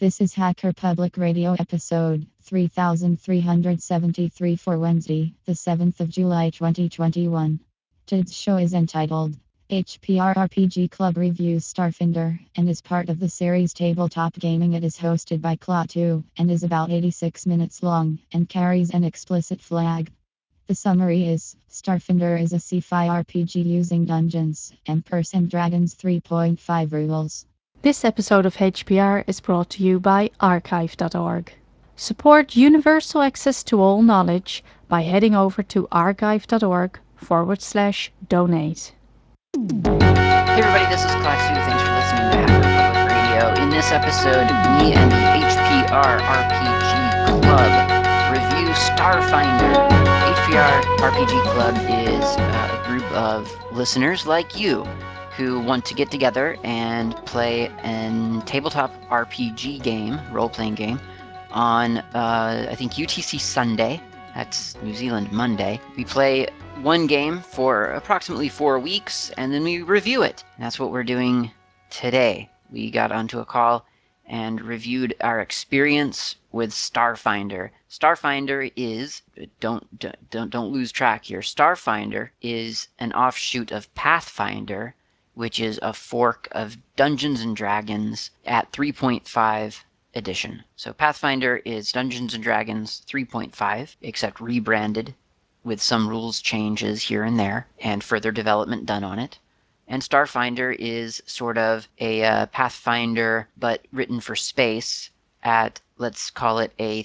This is Hacker Public Radio episode 3373 for Wednesday, the 7th of July 2021. Today's show is entitled HPR RPG Club Reviews Starfinder and is part of the series Tabletop Gaming. It is hosted by Claw2 and is about 86 minutes long and carries an explicit flag. The summary is Starfinder is a sci-fi RPG using Dungeons and Dragons 3.5 rules. This episode of HPR is brought to you by archive.org. Support universal access to all knowledge by heading over to archive.org/donate. Hey everybody, this is Class 2. Thanks for listening to Hacker Public Radio. In this episode, me and the HPR RPG Club review Starfinder. HPR RPG Club is a group of listeners like you who want to get together and play a tabletop RPG game, role-playing game, on, I think, UTC Sunday. That's New Zealand Monday. We play one game for approximately 4 weeks, and then we review it. And that's what we're doing today. We got onto a call and reviewed our experience with Starfinder. Starfinder is, don't lose track here, Starfinder is an offshoot of Pathfinder, which is a fork of Dungeons and Dragons at 3.5 edition. So Pathfinder is Dungeons and Dragons 3.5, except rebranded with some rules changes here and there and further development done on it. And Starfinder is sort of a Pathfinder, but written for space at, let's call it a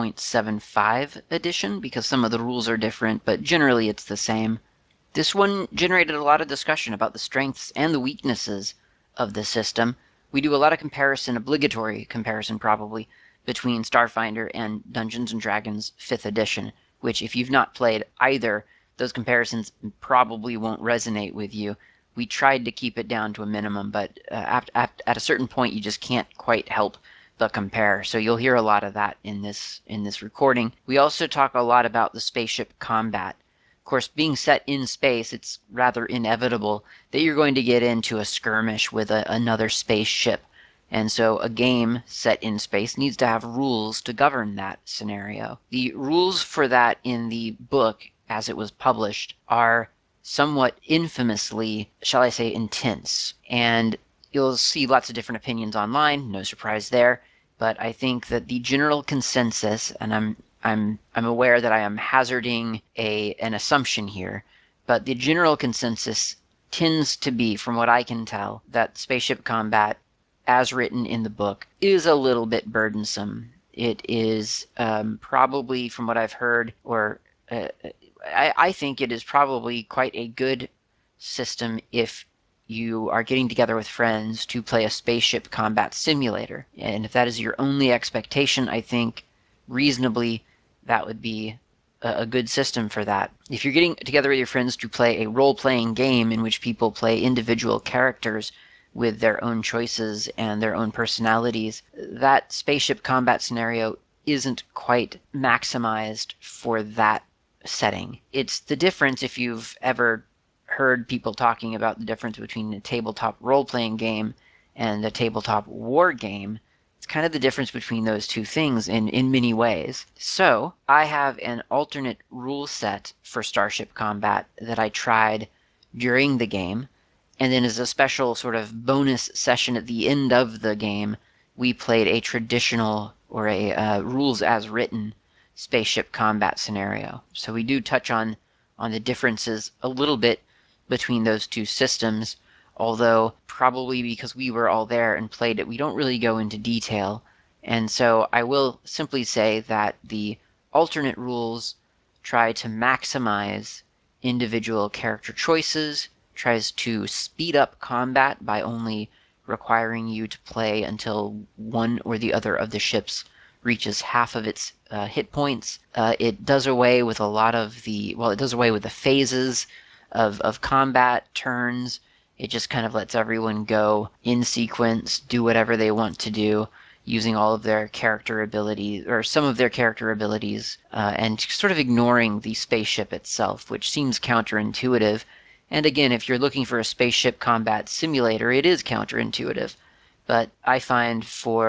3.75 edition, because some of the rules are different, but generally it's the same. This one generated a lot of discussion about the strengths and the weaknesses of the system. We do a lot of comparison, obligatory comparison probably, between Starfinder and Dungeons & Dragons 5th edition, which if you've not played either, those comparisons probably won't resonate with you. We tried to keep it down to a minimum, but at a certain point you just can't quite help but compare. So you'll hear a lot of that in this recording. We also talk a lot about the spaceship combat. Of course, being set in space, it's rather inevitable that you're going to get into a skirmish with another spaceship. And so a game set in space needs to have rules to govern that scenario. The rules for that in the book, as it was published, are somewhat infamously, shall I say, intense. And you'll see lots of different opinions online, no surprise there. But I think that the general consensus, and I'm aware that I am hazarding an assumption here, but the general consensus tends to be, from what I can tell, that spaceship combat, as written in the book, is a little bit burdensome. It is probably, from what I've heard, or I think it is probably quite a good system if you are getting together with friends to play a spaceship combat simulator. And if that is your only expectation, I think reasonably that would be a good system for that. If you're getting together with your friends to play a role-playing game in which people play individual characters with their own choices and their own personalities, that spaceship combat scenario isn't quite maximized for that setting. It's the difference, if you've ever heard people talking about the difference between a tabletop role-playing game and a tabletop war game. It's kind of the difference between those two things in many ways. So, I have an alternate rule set for Starship Combat that I tried during the game, and then as a special sort of bonus session at the end of the game, we played a traditional, or a rules as written, spaceship combat scenario. So we do touch on the differences a little bit between those two systems, although probably because we were all there and played it, we don't really go into detail. And so I will simply say that the alternate rules try to maximize individual character choices, tries to speed up combat by only requiring you to play until one or the other of the ships reaches half of its hit points. It does away with a lot of it does away with the phases of combat turns. It just kind of lets everyone go in sequence, do whatever they want to do, using all of their character abilities, or some of their character abilities, and sort of ignoring the spaceship itself, which seems counterintuitive. And again, if you're looking for a spaceship combat simulator, it is counterintuitive. But I find for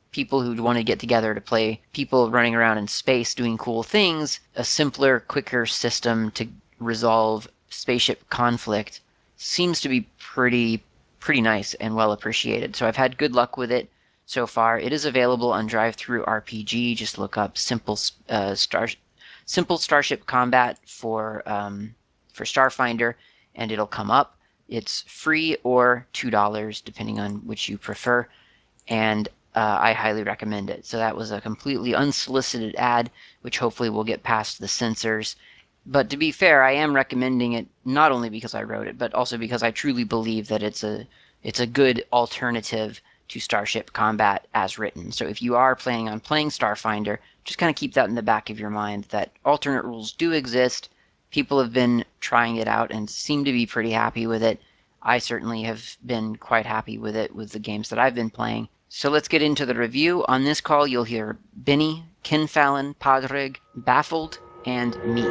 people who want to get together to play people running around in space doing cool things, a simpler, quicker system to resolve spaceship conflict seems to be pretty nice and well appreciated. So I've had good luck with it so far. It is available on Drive-Thru RPG. Just look up simple Starship Combat for Starfinder, and it'll come up. It's free or $2, depending on which you prefer, and I highly recommend it. So that was a completely unsolicited ad, which hopefully will get past the censors. But to be fair, I am recommending it not only because I wrote it, but also because I truly believe that it's a good alternative to Starship Combat as written. So if you are planning on playing Starfinder, just kind of keep that in the back of your mind that alternate rules do exist. People have been trying it out and seem to be pretty happy with it. I certainly have been quite happy with it with the games that I've been playing. So let's get into the review. On this call, you'll hear Benny, Ken Fallon, Padraig, Baffled, and me.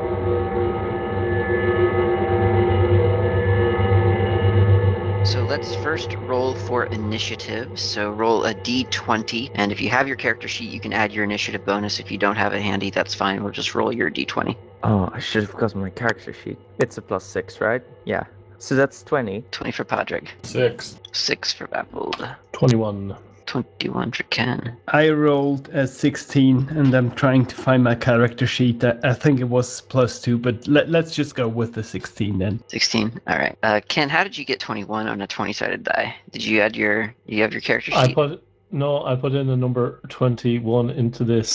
So let's first roll for initiative. So roll a d20, and if you have your character sheet, you can add your initiative bonus. If you don't have it handy, that's fine. We'll just roll your d20. Oh, I should have gotten my character sheet. It's a +6, right? Yeah. So that's 20. 20 for Padraig. 6. 6 for Baffled. 21. 21 for Ken. I rolled a 16, and I'm trying to find my character sheet. I think it was +2, but let's just go with the 16 then. 16. All right. Ken, how did you get 21 on a 20-sided die? Did you add your? Do you have your character sheet? I put in the number 21 into this.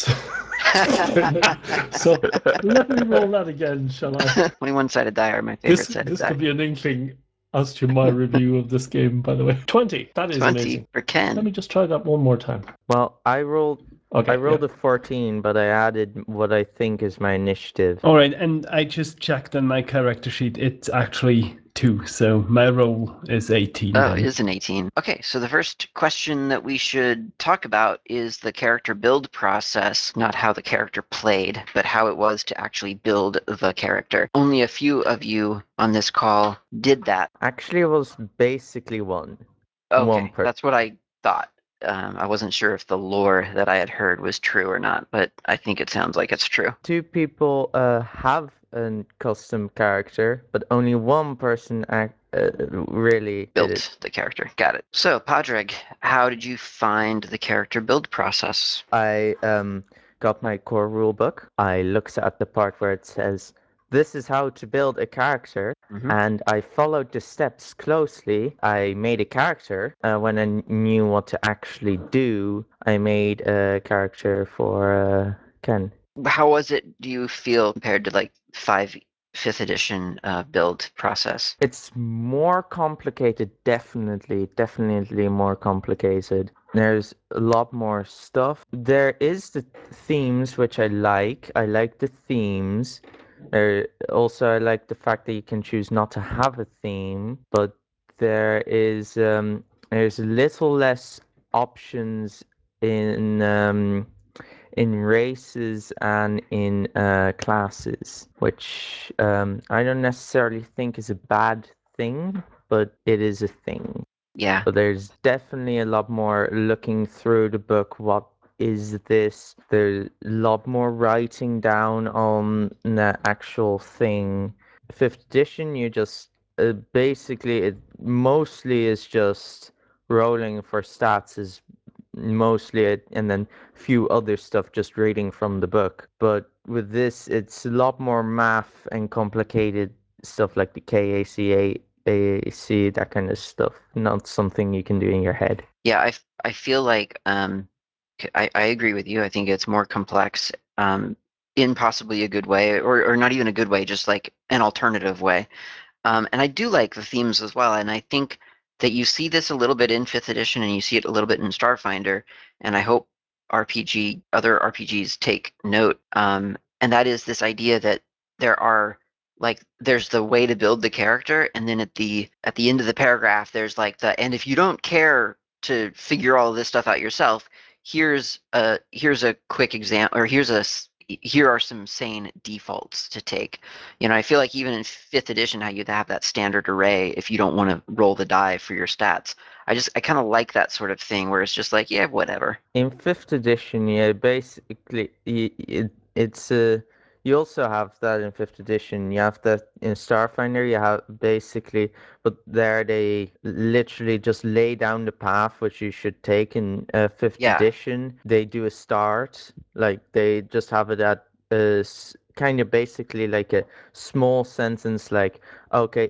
So let me roll that again, shall I? 21-sided die are my favorite sided This die. could be an inkling as to my review of this game, by the way. 20. That is 20 amazing. for Ken. Let me just try that one more time. Well, I rolled Okay. a 14, but I added what I think is my initiative. All right, and I just checked on my character sheet. It's actually 2, so my roll is 18. Oh, then. it is an 18. Okay, so the first question that we should talk about is the character build process, not how the character played, but how it was to actually build the character. Only a few of you on this call did that. Actually, it was basically one. Okay, person. that's what I thought. I wasn't sure if the lore that I had heard was true or not, but I think it sounds like it's true. 2 people have a custom character, but only one person really did it. Built the character. Got it. So, Padraig, how did you find the character build process? I got my core rulebook. I looked at the part where it says, this is how to build a character, and I followed the steps closely. I made a character. When I knew what to actually do, I made a character for Ken. How was it, do you feel, compared to like 5th edition build process? It's more complicated, definitely more complicated. There's a lot more stuff. There is the themes, which I like. I like the themes. Also, I like the fact that you can choose not to have a theme, but there's a little less options in races and in classes, which I don't necessarily think is a bad thing, but it is a thing. Yeah. So there's definitely a lot more looking through the book. What is this? There's a lot more writing down on the actual thing. 5th edition, you just basically it mostly is just rolling for stats is mostly it, and then few other stuff just reading from the book. But with this, it's a lot more math and complicated stuff like the KAC, AAC, that kind of stuff. Not something you can do in your head. Yeah, I feel like I agree with you. I think it's more complex in possibly a good way, or not even a good way, just like an alternative way. And I do like the themes as well. And I think that you see this a little bit in 5th edition and you see it a little bit in Starfinder. And I hope other RPGs take note. And that is this idea that there's the way to build the character. And then at the end of the paragraph, there's like and if you don't care to figure all of this stuff out yourself, here's a quick example, or here's here are some sane defaults to take. I feel like even in 5th edition, how you'd have that standard array if you don't want to roll the die for your stats. I kind of like that sort of thing where it's just like, yeah, whatever. In 5th edition, yeah, basically, it's you also have that in 5th edition. You have that in Starfinder. You have basically, but there they literally just lay down the path which you should take in 5th Yeah. edition. They do a start, like they just have it at kind of basically like a small sentence, like, okay,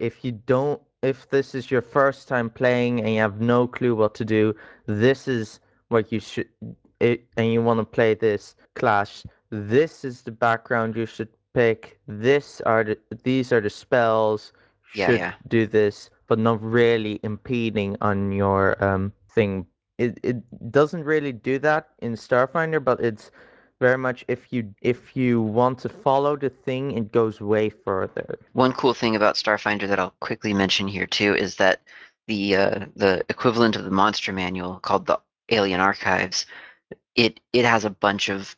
if this is your first time playing and you have no clue what to do, this is what you should and you want to play this clash, this is the background you should pick. These are the spells. Should do this, but not really impeding on your thing. It doesn't really do that in Starfinder, but it's very much if you want to follow the thing, it goes way further. One cool thing about Starfinder that I'll quickly mention here too is that the equivalent of the monster manual called the Alien Archives, it has a bunch of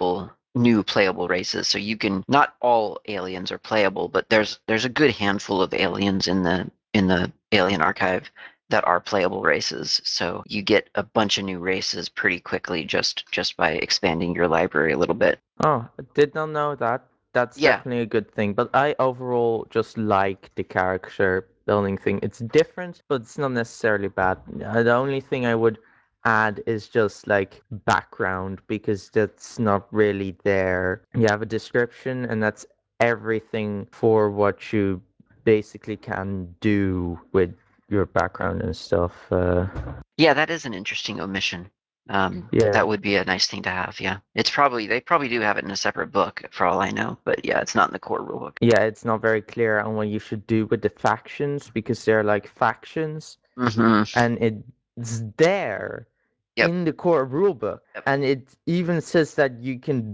new playable races. So you can, not all aliens are playable, but there's a good handful of aliens in the Alien Archive that are playable races. So you get a bunch of new races pretty quickly just by expanding your library a little bit. Oh, I did not know that. That's definitely a good thing. But I overall just like the character building thing. It's different, but it's not necessarily bad. The only thing I would add is just like background, because that's not really there. You have a description, and that's everything for what you basically can do with your background and stuff. Yeah, that is an interesting omission. That would be a nice thing to have. Yeah, they probably do have it in a separate book for all I know, but yeah, it's not in the core rulebook. Yeah, it's not very clear on what you should do with the factions, because they're like factions, and it's there in the core rulebook, and it even says that you can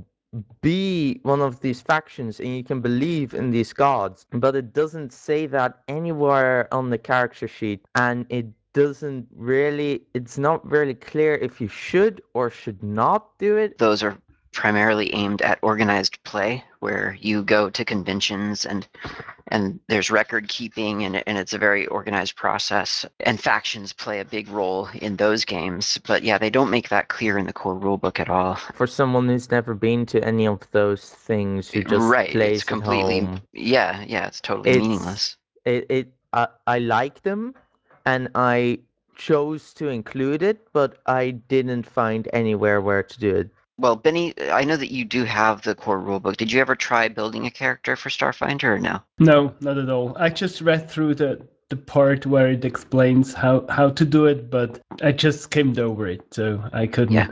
be one of these factions and you can believe in these gods, but it doesn't say that anywhere on the character sheet, and it's not really clear if you should or should not do it. Those are primarily aimed at organized play, where you go to conventions and there's record keeping, and it's a very organized process, and factions play a big role in those games. But yeah, they don't make that clear in the core rulebook at all. For someone who's never been to any of those things, who just plays it's completely, at home, it's totally meaningless. I like them, and I chose to include it, but I didn't find anywhere where to do it. Well, Benny, I know that you do have the core rulebook. Did you ever try building a character for Starfinder, or no? No, not at all. I just read through the part where it explains how to do it, but I just skimmed over it, so I couldn't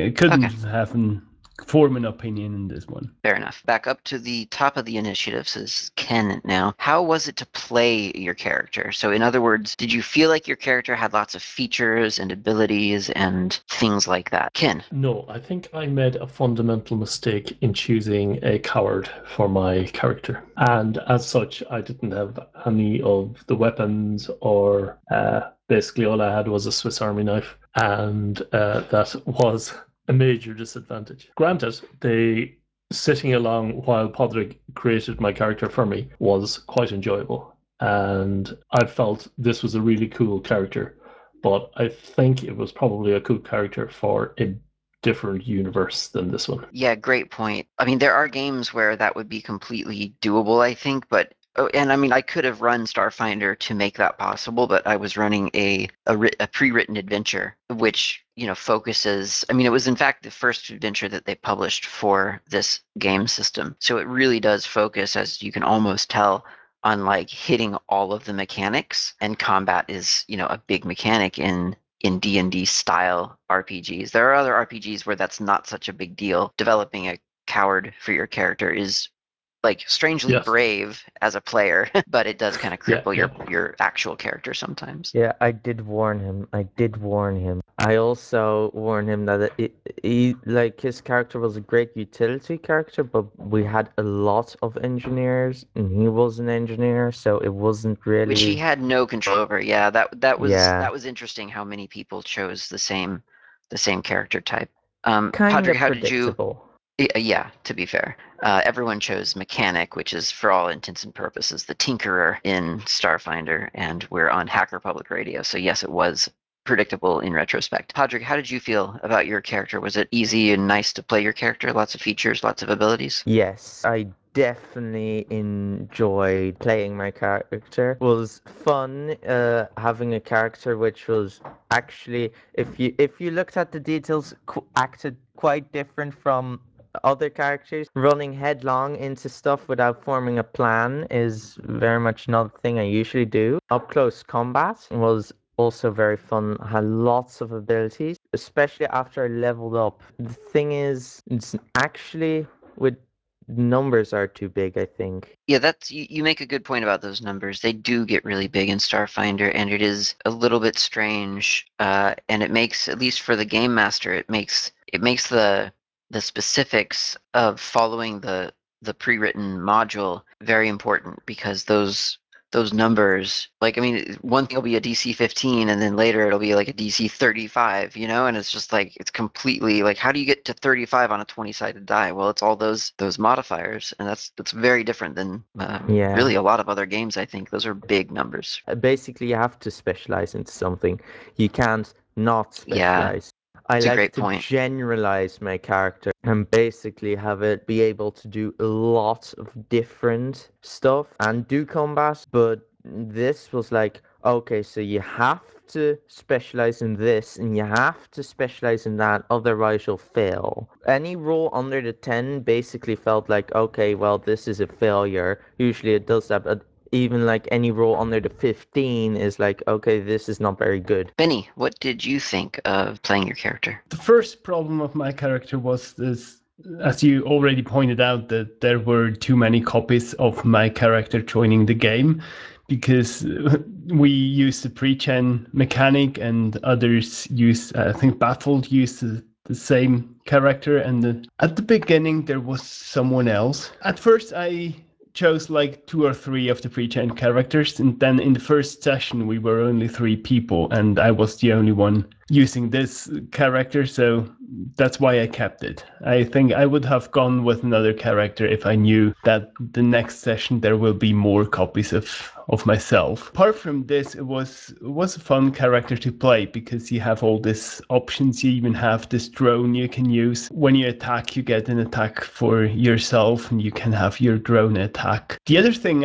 form an opinion in this one. Fair enough. Back up to the top of the initiative, says Ken now. How was it to play your character? So in other words, did you feel like your character had lots of features and abilities and things like that? Ken? No, I think I made a fundamental mistake in choosing a coward for my character. And as such, I didn't have any of the weapons, or basically all I had was a Swiss Army knife. And that was a major disadvantage. Granted, sitting along while Podrick created my character for me was quite enjoyable, and I felt this was a really cool character, but I think it was probably a cool character for a different universe than this one. Yeah, great point. I mean, there are games where that would be completely doable, I think, but and I mean, I could have run Starfinder to make that possible, but I was running a pre-written adventure, which, focuses. I mean, it was in fact the first adventure that they published for this game system. So it really does focus, as you can almost tell, on like hitting all of the mechanics, and combat is, a big mechanic in D&D style RPGs. There are other RPGs where that's not such a big deal. Developing a coward for your character is like strangely brave as a player, but it does kind of cripple your actual character sometimes. Yeah, I did warn him. I also warned him that his character was a great utility character, but we had a lot of engineers, and he was an engineer, so it wasn't really, which he had no control over. Yeah, that was interesting how many people chose the same character type. Kind Podrick, of predictable. Yeah, to be fair. Everyone chose Mechanic, which is, for all intents and purposes, the Tinkerer in Starfinder, and we're on Hacker Public Radio, so yes, it was predictable in retrospect. Podrick, how did you feel about your character? Was it easy and nice to play your character? Lots of features, lots of abilities? Yes, I definitely enjoyed playing my character. It was fun having a character which was actually, if you looked at the details, acted quite different from other characters. Running headlong into stuff without forming a plan is very much not a thing I usually do. Up close combat was also very fun, had lots of abilities, especially after I leveled up. The thing is, it's actually with numbers are too big, I think. Yeah, that's you make a good point about those numbers. They do get really big in Starfinder, and it is a little bit strange. And it makes, at least for the game master, it makes the specifics of following the pre-written module very important, because those numbers, like, I mean, one thing will be a DC 15 and then later it'll be like a DC 35, and it's just like, it's completely like, how do you get to 35 on a 20-sided die? Well, it's all those modifiers, and that's very different than Yeah. really a lot of other games. I think those are big numbers. Basically, you have to specialize into something. You can't not Yeah, specialize. I it's a like great to point. generalize my character and basically have it be able to do a lot of different stuff and do combat. But this was like, okay, so you have to specialize in this and you have to specialize in that, otherwise you'll fail. Any roll under the 10 basically felt like, okay, well, this is a failure. Usually it does that, but even like any roll under the 15 is like, okay, this is not very good. Benny, what did you think of playing your character? The first problem of my character was this, as you already pointed out, that there were too many copies of my character joining the game, because we used the pre-gen mechanic and others use, I think Baffled used the same character, and at the beginning there was someone else. At first I chose like 2 or 3 of the pre-gen characters, and then in the first session we were only 3 people and I was the only one using this character, so that's why I kept it. I think I would have gone with another character if I knew that the next session there will be more copies of myself. Apart from this, it was a fun character to play because you have all these options. You even have this drone you can use. When you attack, you get an attack for yourself and you can have your drone attack. The other thing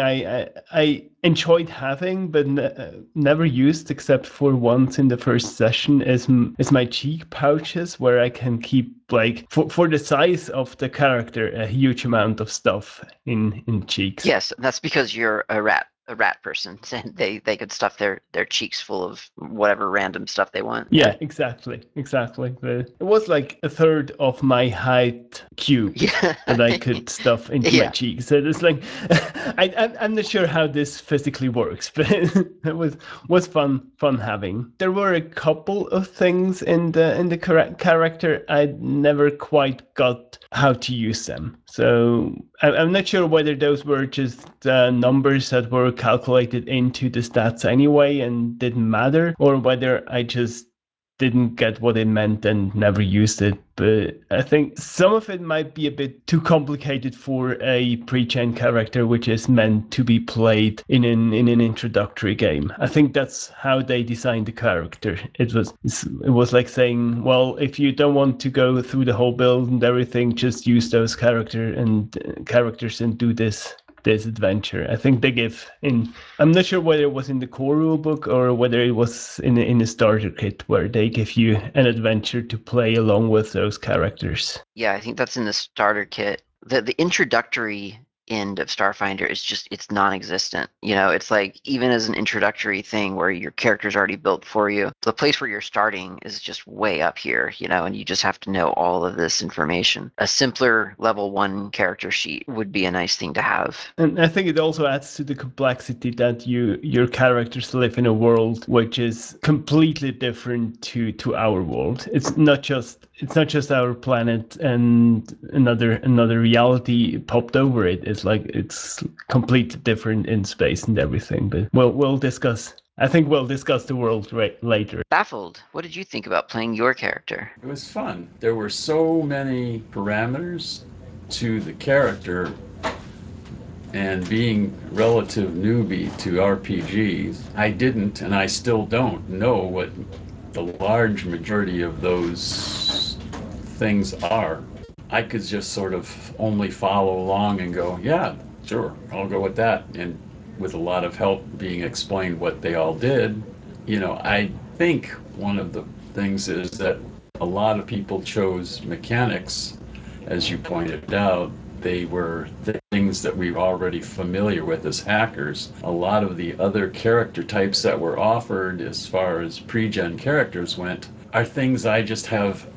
I enjoyed having but never used except for once in the first session is my cheek pouches, where I can keep, like, for the size of the character, a huge amount of stuff in cheeks. Yes, that's because you're a rat person, and they could stuff their cheeks full of whatever random stuff they want. Yeah, exactly. It was like a third of my height cube Yeah. that I could stuff into my Yeah. cheeks. So it's like, I'm not sure how this physically works, but it was fun having. There were a couple of things in the correct character I never quite got how to use them. So I'm not sure whether those were just numbers that were calculated into the stats anyway and didn't matter, or whether I just didn't get what it meant and never used it. But I think some of it might be a bit too complicated for a pre-gen character, which is meant to be played in an introductory game. I think that's how they designed the character. It was like saying, well, if you don't want to go through the whole build and everything, just use those characters and do this adventure. I think they give in. I'm not sure whether it was in the core rulebook or whether it was in the starter kit, where they give you an adventure to play along with those characters. Yeah, I think that's in the starter kit. The introductory end of Starfinder is just, it's non-existent. It's like, even as an introductory thing where your character's already built for you, the place where you're starting is just way up here, and you just have to know all of this information. A simpler level 1 character sheet would be a nice thing to have. And I think it also adds to the complexity that your characters live in a world which is completely different to our world. It's not just our planet and another reality popped over it. It's like it's completely different in space and everything. But we'll discuss I think we'll discuss the world later. Baffled, what did you think about playing your character? It was fun. There were so many parameters to the character, and being relative newbie to RPGs, I didn't and I still don't know what the large majority of those things are. I could just sort of only follow along and go, yeah, sure, I'll go with that. And with a lot of help being explained what they all did, I think one of the things is that a lot of people chose mechanics, as you pointed out. They were things that we were already familiar with as hackers. A lot of the other character types that were offered as far as pre-gen characters went are things I just have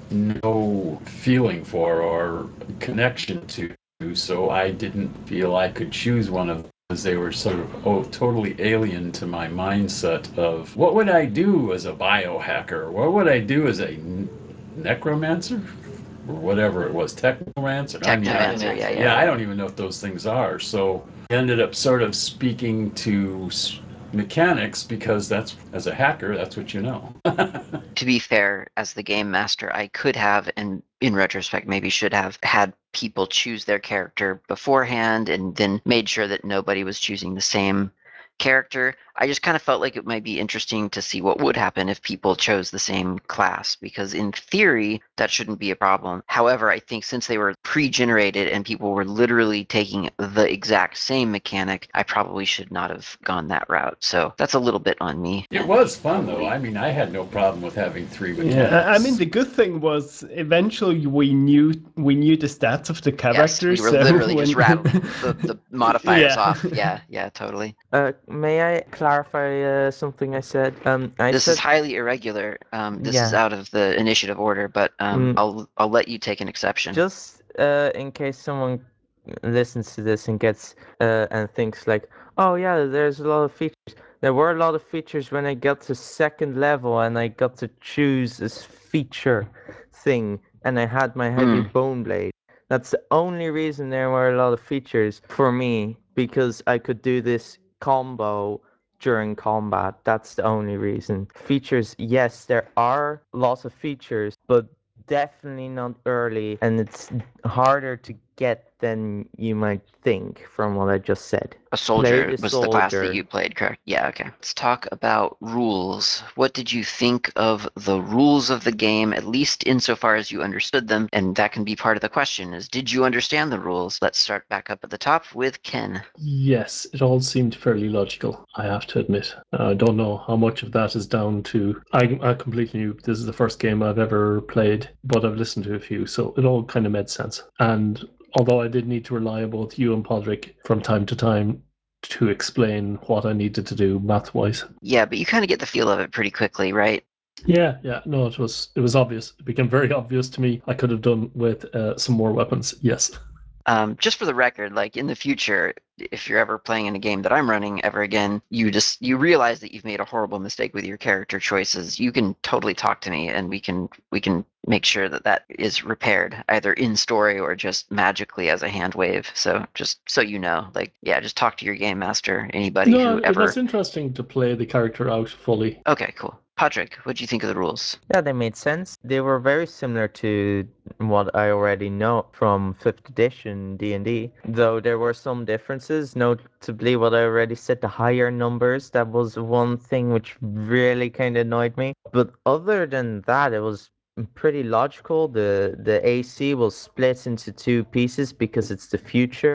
no feeling for or connection to. So I didn't feel I could choose one of them, as they were sort of totally alien to my mindset of what would I do as a biohacker? What would I do as a necromancer? Or whatever it was, technomancer. Technomancer, yeah. Yeah, I don't even know what those things are. So I ended up sort of speaking to mechanics because that's, as a hacker, that's what you know. To be fair, as the game master, I could have, and in retrospect, maybe should have had people choose their character beforehand and then made sure that nobody was choosing the same character. I just kind of felt like it might be interesting to see what would happen if people chose the same class, because in theory, that shouldn't be a problem. However, I think since they were pre-generated and people were literally taking the exact same mechanic, I probably should not have gone that route. So that's a little bit on me. It was fun, though. I mean, I had no problem with having 3 mechanics. Yeah, I mean, the good thing was eventually we knew the stats of the characters. Yes, we were so literally when... just rattling the modifiers Yeah. off. Yeah, totally. May I clarify something I said? This is highly irregular. This is out of the initiative order, but I'll let you take an exception. Just in case someone listens to this and gets and thinks like, oh yeah, there's a lot of features. There were a lot of features when I got to second level and I got to choose this feature thing and I had my heavy bone blade. That's the only reason there were a lot of features for me, because I could do this combo during combat. That's the only reason. Features, yes, there are lots of features, but definitely not early, and it's harder to get than you might think from what I just said. A soldier Played a was the class that soldier. you played, correct? Yeah, okay. Let's talk about rules. What did you think of the rules of the game, at least insofar as you understood them? And that can be part of the question, is did you understand the rules? Let's start back up at the top with Ken. Yes, it all seemed fairly logical, I have to admit. I don't know how much of that is down to... I completely new. This is the first game I've ever played, but I've listened to a few, so it all kind of made sense. And although I did need to rely on both you and Podrick from time to time to explain what I needed to do math-wise. Yeah, but you kind of get the feel of it pretty quickly, right? Yeah. No, it was obvious. It became very obvious to me. I could have done with some more weapons, yes. Just for the record, like in the future, if you're ever playing in a game that I'm running ever again, you realize that you've made a horrible mistake with your character choices. You can totally talk to me, and we can make sure that is repaired either in story or just magically as a hand wave. So just so you know, like, yeah, just talk to your game master, anybody who It ever. was interesting to play the character out fully. Okay, cool. Patrick, what do you think of the rules? Yeah, they made sense. They were very similar to what I already know from 5th edition D&D, though there were some differences, notably what I already said, the higher numbers. That was one thing which really kind of annoyed me. But other than that, it was pretty logical. The AC will split into 2 pieces because it's the future.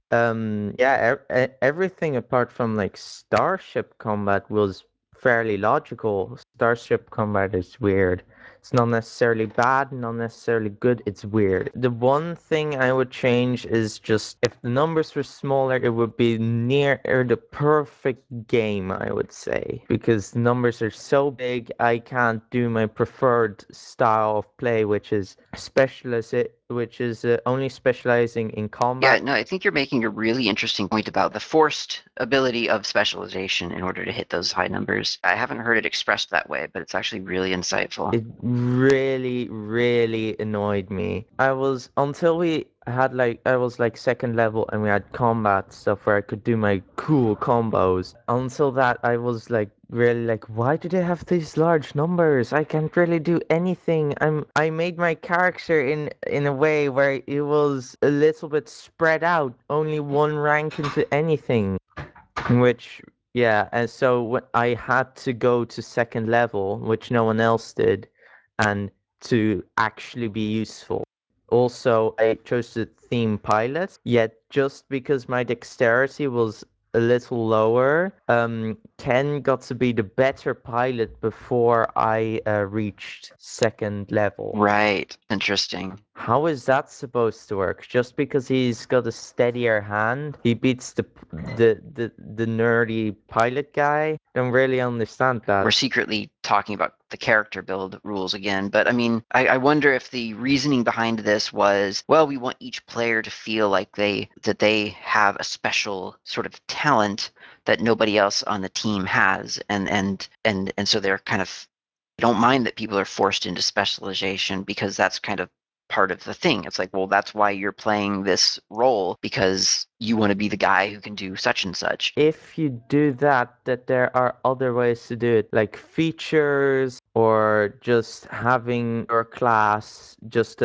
Everything apart from like starship combat was fairly logical. Starship combat is weird. It's not necessarily bad, not necessarily good, it's weird. The one thing I would change is just if the numbers were smaller, it would be near the perfect game, I would say. Because the numbers are so big, I can't do my preferred style of play, which is only specializing in combat. Yeah, no, I think you're making a really interesting point about the forced ability of specialization in order to hit those high numbers. I haven't heard it expressed that way, but it's actually really insightful. It really, really annoyed me. I was like second level, and we had combat stuff where I could do my cool combos. Until that, I was like really like, why do they have these large numbers? I can't really do anything. I made my character in a way where it was a little bit spread out, only one rank into anything. Which, yeah, and so I had to go to second level, which no one else did, and to actually be useful. Also, I chose the theme pilot, yet just because my dexterity was a little lower, Ken got to be the better pilot before I reached second level. Right. Interesting. How is that supposed to work? Just because he's got a steadier hand, he beats the nerdy pilot guy? Don't really understand that. We're secretly talking about the character build rules again, but I mean, I wonder if the reasoning behind this was, well, we want each player to feel like they have a special sort of talent that nobody else on the team has, and so they're kind of, don't mind that people are forced into specialization because that's kind of part of the thing. It's like, well, that's why you're playing this role, because you want to be the guy who can do such and such. If you do that, there are other ways to do it, like features or just having your class, just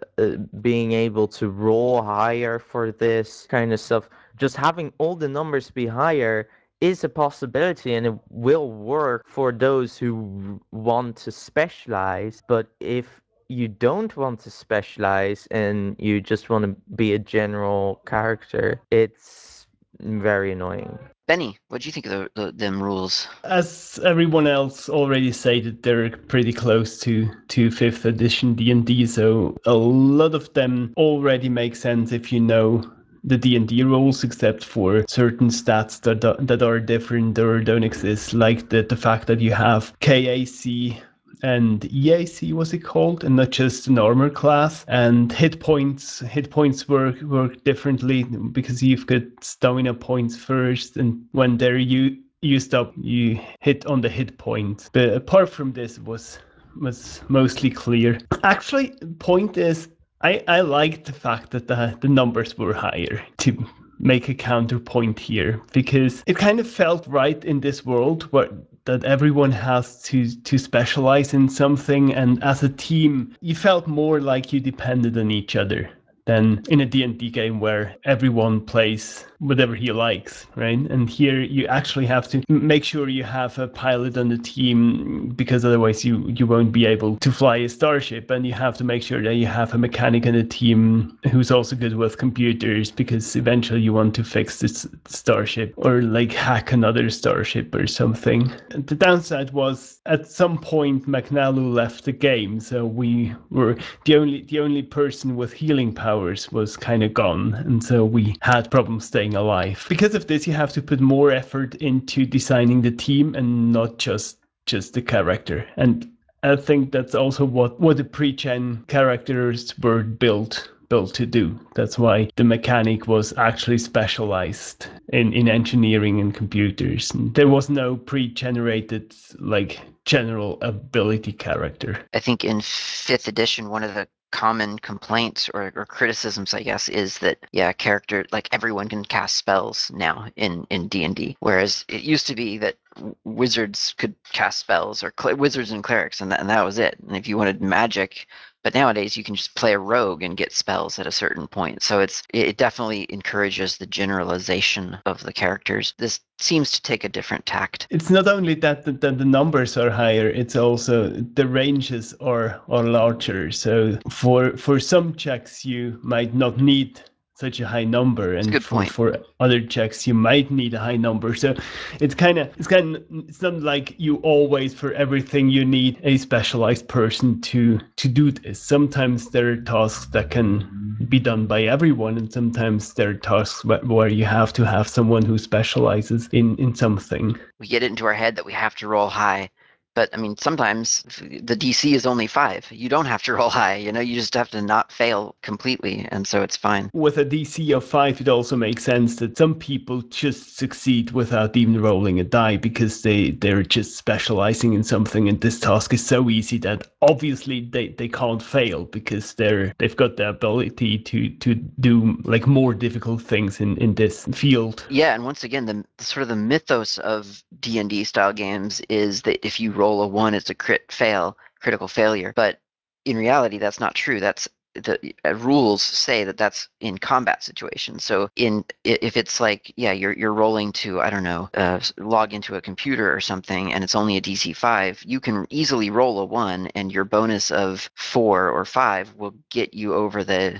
being able to roll higher for this kind of stuff. Just having all the numbers be higher is a possibility, and it will work for those who want to specialize. But if you don't want to specialize and you just want to be a general character, it's very annoying. Benny, what do you think of them rules? As everyone else already stated, they're pretty close to 5th edition D&D, so a lot of them already make sense if you know the D&D rules, except for certain stats that are different or don't exist, like the fact that you have KAC and EAC, was it called, and not just an armor class. And hit points work differently because you've got stamina points first, and when they're used up, you hit on the hit point. But apart from this, was mostly clear. Actually, point is, I liked the fact that the numbers were higher to make a counterpoint here, because it kind of felt right in this world where that everyone has to specialize in something, and as a team you felt more like you depended on each other than in a D&D game where everyone plays whatever he likes, right? And here you actually have to make sure you have a pilot on the team, because otherwise you won't be able to fly a starship, and you have to make sure that you have a mechanic on the team who's also good with computers, because eventually you want to fix this starship or like hack another starship or something. And the downside was, at some point McNallu left the game, so we were the only person with healing powers was kind of gone, and so we had problems staying alive. Because of this, you have to put more effort into designing the team and not just the character. And I think that's also what the pre-gen characters were built to do. That's why the mechanic was actually specialized in engineering and computers. And there was no pre-generated like general ability character. I think in 5th edition, one of the common complaints or criticisms, I guess, is that, yeah, character, like everyone can cast spells now in D&D, whereas it used to be that wizards could cast spells, or wizards and clerics, and that was it. And if you wanted magic, but nowadays you can just play a rogue and get spells at a certain point. So it definitely encourages the generalization of the characters. This seems to take a different tact. It's not only that the numbers are higher, it's also the ranges are larger. So for some checks you might not need such a high number, and for other checks you might need a high number. So it's not like you always, for everything, you need a specialized person to do this. Sometimes there are tasks that can be done by everyone, and sometimes there are tasks where you have to have someone who specializes in something. We get it into our head that we have to roll high, But I mean, sometimes the DC is only 5. You don't have to roll high, you know, you just have to not fail completely, and so it's fine. With a DC of 5, it also makes sense that some people just succeed without even rolling a die because they're just specializing in something, and this task is so easy that obviously they can't fail because they've got the ability to do like more difficult things in this field. Yeah, and once again, the sort of the mythos of D&D style games is that if you roll a 1, it's a critical failure. But in reality, that's not true. That's the rules say that that's in combat situations. So if it's like, yeah, you're rolling to, I don't know, log into a computer or something, and it's only a DC 5, you can easily roll a 1, and your bonus of 4 or 5 will get you over that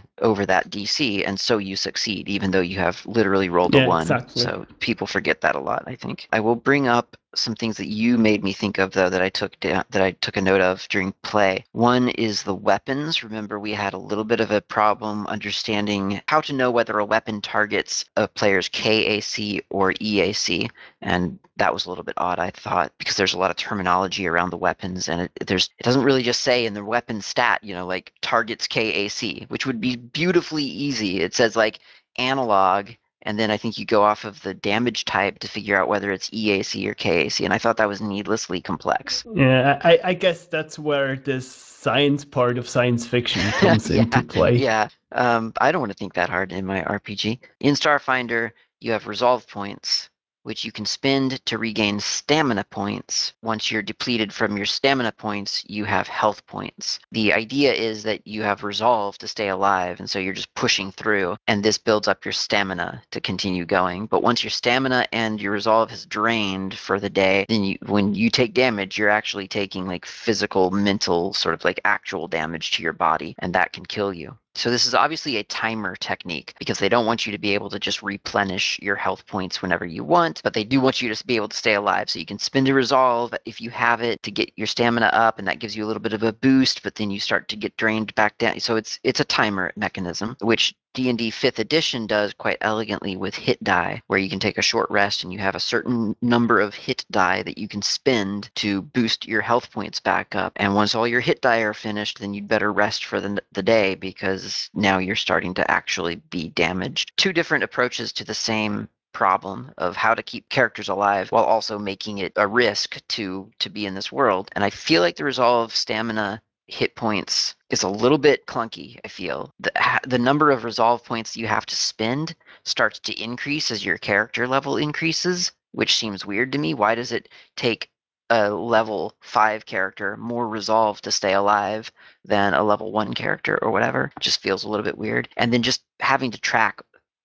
DC, and so you succeed, even though you have literally rolled a 1. Exactly. So people forget that a lot, I think. I will bring up some things that you made me think of, though, that I took a note of during play. One is the weapons. Remember, we had a little bit of a problem understanding how to know whether a weapon targets a player's KAC or EAC, and that was a little bit odd, I thought, because there's a lot of terminology around the weapons, and it doesn't really just say in the weapon stat, you know, like targets KAC, which would be beautifully easy. It says like analog, and then I think you go off of the damage type to figure out whether it's EAC or KAC, and I thought that was needlessly complex. Yeah, I guess that's where this science part of science fiction comes into play. Yeah, I don't want to think that hard in my RPG. In Starfinder, you have resolve points, which you can spend to regain stamina points. Once you're depleted from your stamina points, you have health points. The idea is that you have resolve to stay alive, and so you're just pushing through, and this builds up your stamina to continue going. But once your stamina and your resolve has drained for the day, then when you take damage, you're actually taking like physical, mental, sort of like actual damage to your body, and that can kill you. So this is obviously a timer technique because they don't want you to be able to just replenish your health points whenever you want, but they do want you to be able to stay alive. So you can spend a resolve if you have it to get your stamina up, and that gives you a little bit of a boost, but then you start to get drained back down. So it's a timer mechanism, which D&D 5th edition does quite elegantly with hit die, where you can take a short rest and you have a certain number of hit die that you can spend to boost your health points back up. And once all your hit die are finished, then you'd better rest for the day because now you're starting to actually be damaged. Two different approaches to the same problem of how to keep characters alive while also making it a risk to be in this world. And I feel like the resolve stamina hit points is a little bit clunky. I feel the number of resolve points you have to spend starts to increase as your character level increases, which seems weird to me. Why does it take a level 5 character more resolve to stay alive than a level 1 character or whatever? It just feels a little bit weird. And then just having to track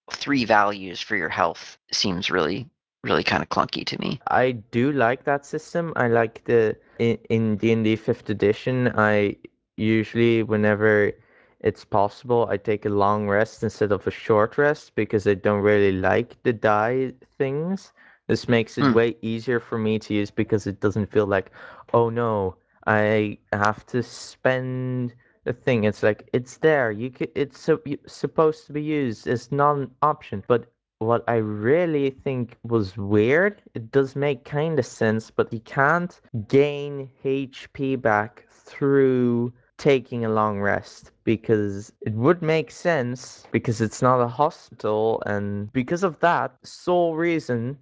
3 values for your health seems really kind of clunky to me. I do like that system. I like in D&D 5th edition, I usually, whenever it's possible, I take a long rest instead of a short rest because I don't really like the die things. This makes it way easier for me to use because it doesn't feel like, oh no, I have to spend the thing. It's like it's there. It's supposed to be used. It's not an option. But what I really think was weird, it does make kind of sense, but you can't gain HP back through taking a long rest because it would make sense because it's not a hospital, and because of that sole reason,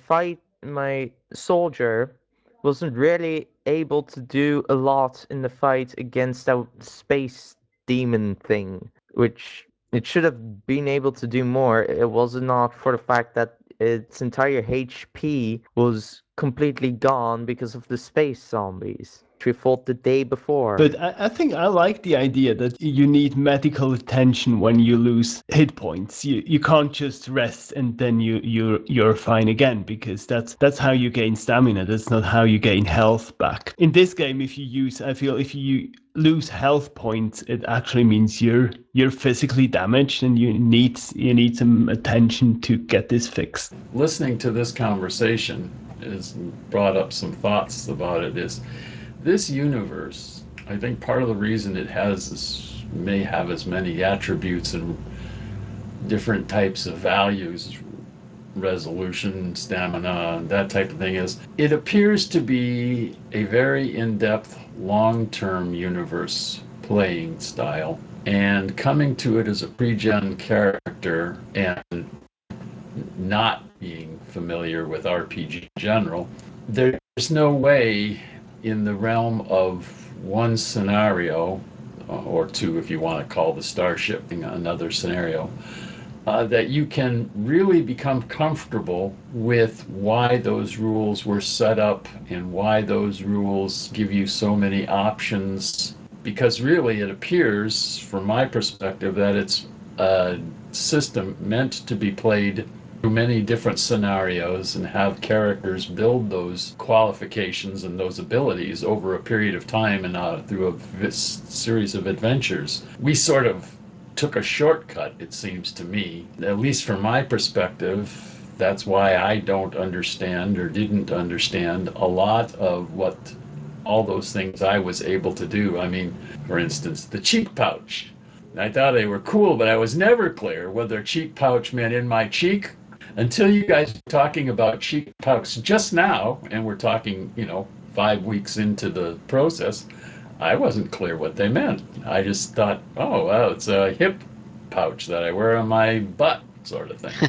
my soldier wasn't really able to do a lot in the fight against that space demon thing, which it should have been able to do more. It was not for the fact that its entire HP was completely gone because of the space zombies, which we fought the day before. But I think I like the idea that you need medical attention when you lose hit points. You can't just rest and then you're fine again, because that's how you gain stamina. That's not how you gain health back. In this game, if you lose health points, it actually means you're physically damaged and you need some attention to get this fixed. Listening to this conversation has brought up some thoughts about it. Is this universe, I think part of the reason it may have as many attributes and different types of values resolution, stamina, that type of thing is. It appears to be a very in-depth, long-term universe playing style. And coming to it as a pre-gen character and not being familiar with RPG in general, there's no way in the realm of one scenario, or two if you want to call the starship another scenario, that you can really become comfortable with why those rules were set up and why those rules give you so many options. Because really, it appears, from my perspective, that it's a system meant to be played through many different scenarios and have characters build those qualifications and those abilities over a period of time and through a series of adventures. We sort of took a shortcut, it seems to me, at least from my perspective. That's why I don't understand or didn't understand a lot of what all those things I was able to do. I mean, for instance, the cheek pouch. I thought they were cool, but I was never clear whether cheek pouch meant in my cheek until you guys were talking about cheek pouch just now, and we're talking, 5 weeks into the process. I wasn't clear what they meant. I just thought, oh, well, it's a hip pouch that I wear on my butt, sort of thing.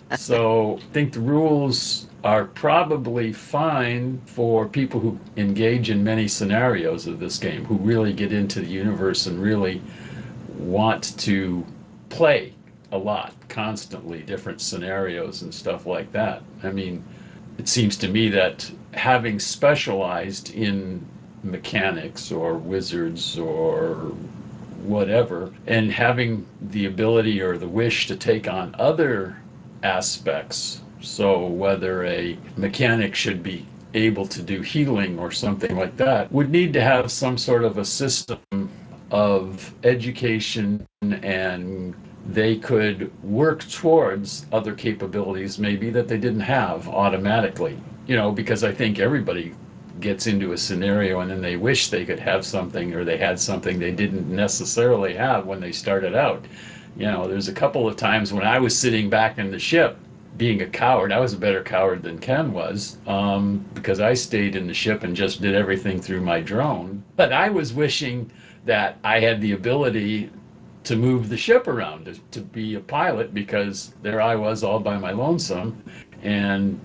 So I think the rules are probably fine for people who engage in many scenarios of this game, who really get into the universe and really want to play a lot, constantly, different scenarios and stuff like that. I mean, it seems to me that having specialized in mechanics or wizards or whatever, and having the ability or the wish to take on other aspects, so whether a mechanic should be able to do healing or something like that, would need to have some sort of a system of education, and they could work towards other capabilities maybe that they didn't have automatically. Because I think everybody gets into a scenario and then they wish they could have something, or they had something they didn't necessarily have when they started out. There's a couple of times when I was sitting back in the ship being a coward. I was a better coward than Ken was, because I stayed in the ship and just did everything through my drone. But I was wishing that I had the ability to move the ship around, to be a pilot, because there I was all by my lonesome. And,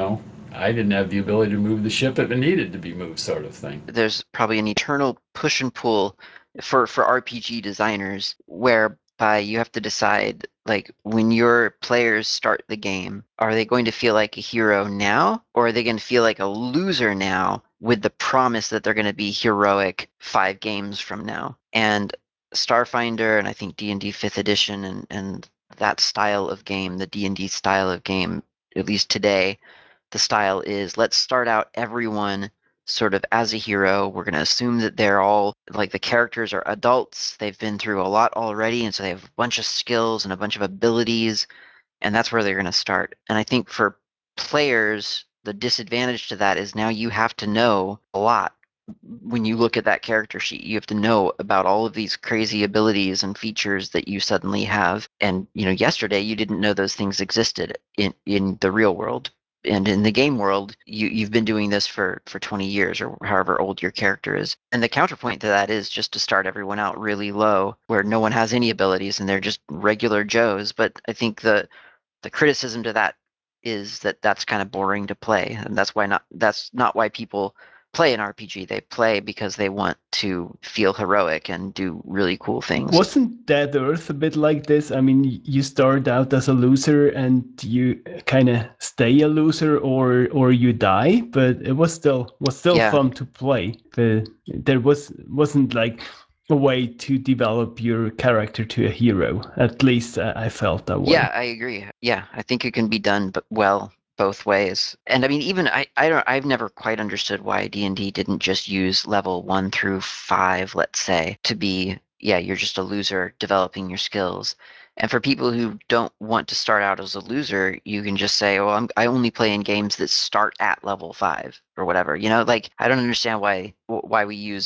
I didn't have the ability to move the ship if it needed to be moved, sort of thing. There's probably an eternal push and pull for RPG designers, whereby you have to decide, like, when your players start the game, are they going to feel like a hero now, or are they going to feel like a loser now with the promise that they're going to be heroic 5 games from now? And Starfinder, and I think D&D 5th edition, and that style of game, the D&D style of game, at least today, the style is, let's start out everyone sort of as a hero. We're going to assume that they're all, like, the characters are adults. They've been through a lot already, and so they have a bunch of skills and a bunch of abilities, and that's where they're going to start. And I think for players, the disadvantage to that is now you have to know a lot. When you look at that character sheet, you have to know about all of these crazy abilities and features that you suddenly have. And, yesterday you didn't know those things existed in the real world. And in the game world, you've been doing this for 20 years or however old your character is. And the counterpoint to that is just to start everyone out really low, where no one has any abilities and they're just regular Joes. But I think the criticism to that is that that's kind of boring to play, and that's not why people play an RPG. They play because they want to feel heroic and do really cool things. Wasn't Dead Earth a bit like this? I mean, you start out as a loser and you kind of stay a loser, or you die, but it was still Yeah. fun to play. There wasn't like a way to develop your character to a hero. At least I felt that way. Yeah, I agree. Yeah, I think it can be done, but well, both ways. And I mean, even I've never quite understood why D&D didn't just use level 1 through 5, let's say, to be, yeah, you're just a loser developing your skills. And for people who don't want to start out as a loser, you can just say, "Oh, I only play in games that start at level 5 or whatever." Like, I don't understand why we use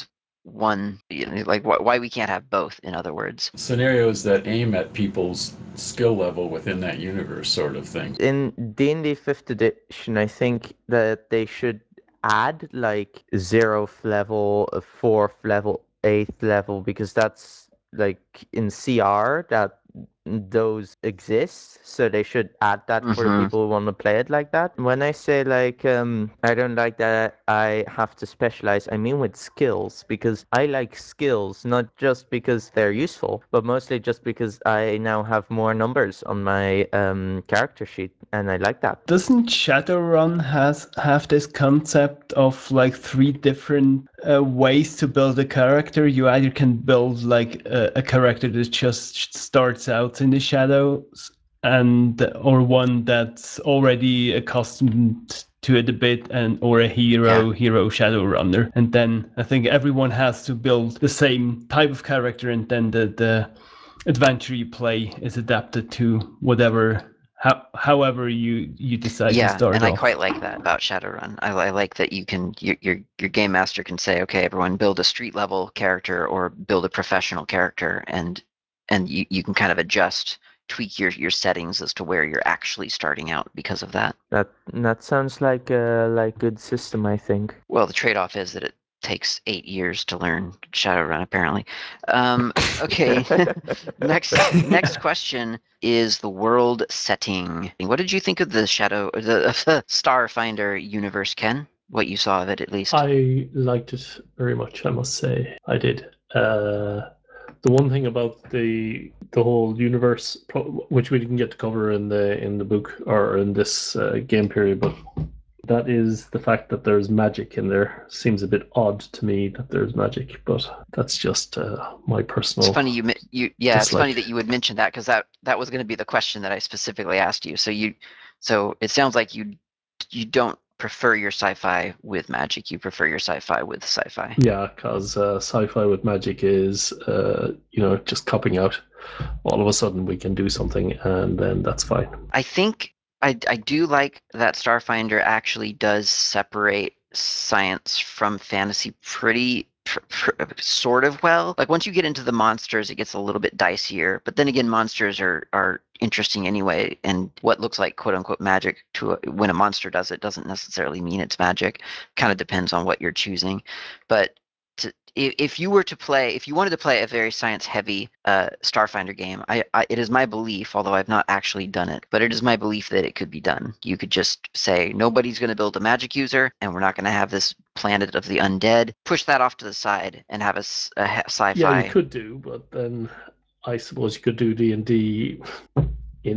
one, like why we can't have both, in other words. Scenarios that aim at people's skill level within that universe, sort of thing. In D&D 5th edition, I think that they should add like 0th level, 4th level, 8th level, because that's like in CR that those exist, so they should add that for the Mhm. people who want to play it like that. When I say like I don't like that I have to specialize, I mean with skills, because I like skills not just because they're useful, but mostly just because I now have more numbers on my character sheet, and I like that. Doesn't Shadowrun have this concept of like 3 different ways to build a character? You either can build like a character that just starts out in the shadows, or one that's already accustomed to it a bit, or a hero Shadowrunner. And then I think everyone has to build the same type of character, and then the adventure you play is adapted to whatever. However you decide to start and I off. quite like that about Shadowrun. I like that you can your game master can say, okay, everyone build a street level character or build a professional character, and you can kind of adjust, tweak your settings as to where you're actually starting out because of that. That sounds like a good system, I think. Well, the trade-off is that it takes 8 years to learn Shadowrun, apparently. Okay, next question is the world setting. What did you think of the Starfinder universe, Ken? What you saw of it, at least. I liked it very much, I must say. I did. The one thing about the whole universe, which we didn't get to cover in the book or in this game period, but that is the fact that there's magic in there. Seems a bit odd to me that there's magic, but that's just my personal. It's funny dislike. It's funny that you would mention that, because that was going to be the question that I specifically asked you. So it sounds like you don't prefer your sci-fi with magic. You prefer your sci-fi with sci-fi. Yeah, because sci-fi with magic is just copping out. All of a sudden we can do something, and then that's fine. I think I do like that Starfinder actually does separate science from fantasy pretty sort of well. Like once you get into the monsters, it gets a little bit dicier. But then again, monsters are interesting anyway, and what looks like quote unquote magic when a monster does it doesn't necessarily mean it's magic. Kind of depends on what you're choosing. But if you wanted to play a very science-heavy Starfinder game, it is my belief, although I've not actually done it, but it is my belief that it could be done. You could just say, nobody's going to build a magic user, and we're not going to have this planet of the undead. Push that off to the side and have a sci-fi. Yeah, you could do, but then I suppose you could do D&D in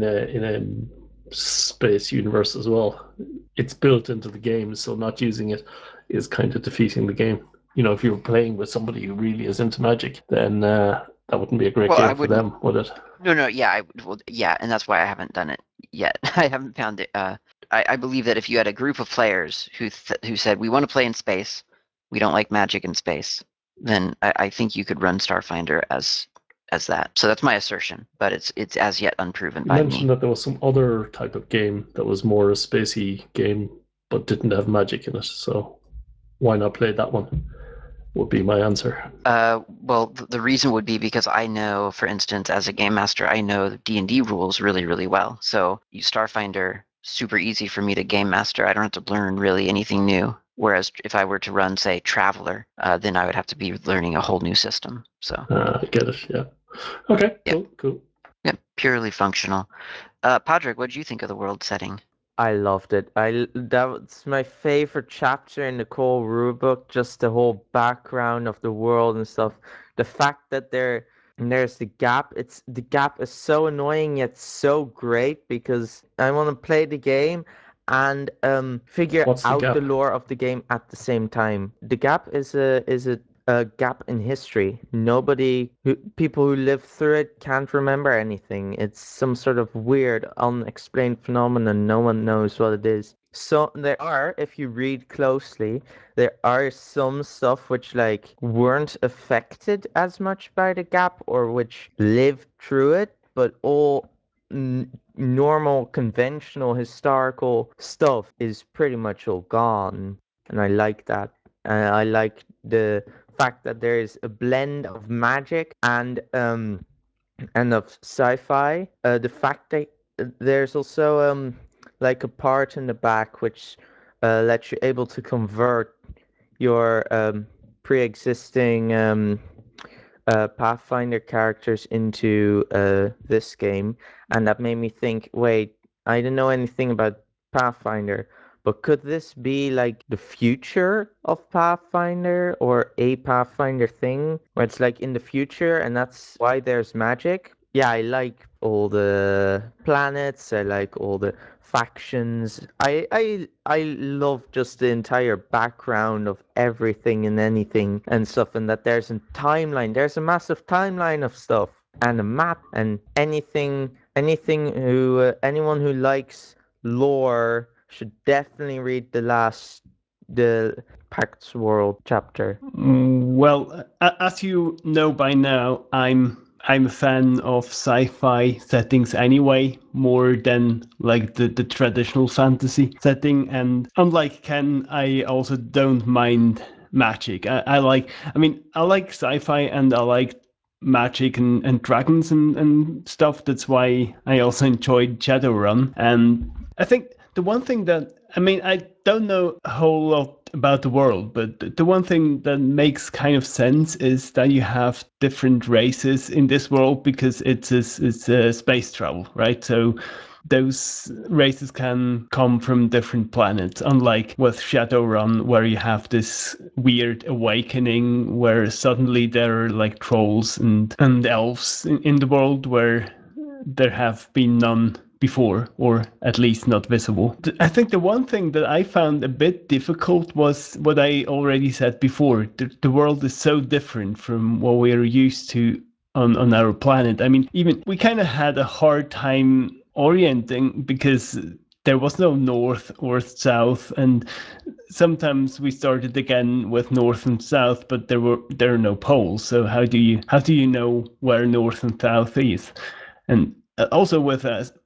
a space universe as well. It's built into the game, so not using it is kind of defeating the game. If you were playing with somebody who really is into magic, then that wouldn't be a great game for them, would it? No, yeah, and that's why I haven't done it yet. I haven't found it. I believe that if you had a group of players who said, we want to play in space, we don't like magic in space, then I think you could run Starfinder as that. So that's my assertion, but it's as yet unproven by me. You mentioned that there was some other type of game that was more a spacey game, but didn't have magic in it. So why not play that one? Would be my answer. Well, the reason would be because I know, for instance, as a game master, I know the D&D rules really, really well. So Starfinder, super easy for me to game master. I don't have to learn really anything new. Whereas if I were to run, say, Traveler, then I would have to be learning a whole new system. So I get it. Yeah. Okay. Cool. Yeah, purely functional. Padraig, what did you think of the world setting? I loved it. That's my favorite chapter in the core rulebook. Just the whole background of the world and stuff. The fact that there's the gap. The gap is so annoying yet so great, because I want to play the game and figure out the lore of the game at the same time. The gap is a gap in history. People who live through it can't remember anything. It's some sort of weird, unexplained phenomenon. No one knows what it is. So if you read closely, there are some stuff which weren't affected as much by the gap, or which lived through it, but all normal, conventional, historical stuff is pretty much all gone. And I like that. I like the fact that there is a blend of magic and of sci-fi. The fact that there's also like a part in the back which lets you able to convert your pre-existing Pathfinder characters into this game, and that made me think, wait, I didn't know anything about Pathfinder, but could this be like the future of Pathfinder or a Pathfinder thing where it's like in the future and that's why there's magic? Yeah, I like all the planets, I like all the factions. I love just the entire background of everything and anything and stuff, and that there's a timeline. There's a massive timeline of stuff and a map and anyone who likes lore should definitely read the Pax World chapter. Well, as you know by now, I'm a fan of sci-fi settings anyway, more than like the traditional fantasy setting. And unlike Ken, I also don't mind magic. I like sci-fi and I like magic and dragons and stuff. That's why I also enjoyed Shadowrun. And I think the one thing that I don't know a whole lot about the world, but the one thing that makes kind of sense is that you have different races in this world because it's a space travel, right? So those races can come from different planets, unlike with Shadowrun, where you have this weird awakening where suddenly there are like trolls and elves in the world where there have been none before, or at least not visible. I think the one thing that I found a bit difficult was what I already said before. The world is so different from what we're used to on our planet. I mean, even we kind of had a hard time orienting because there was no north or south, and sometimes we started again with north and south, but there are no poles. So how do you know where north and south is? And also with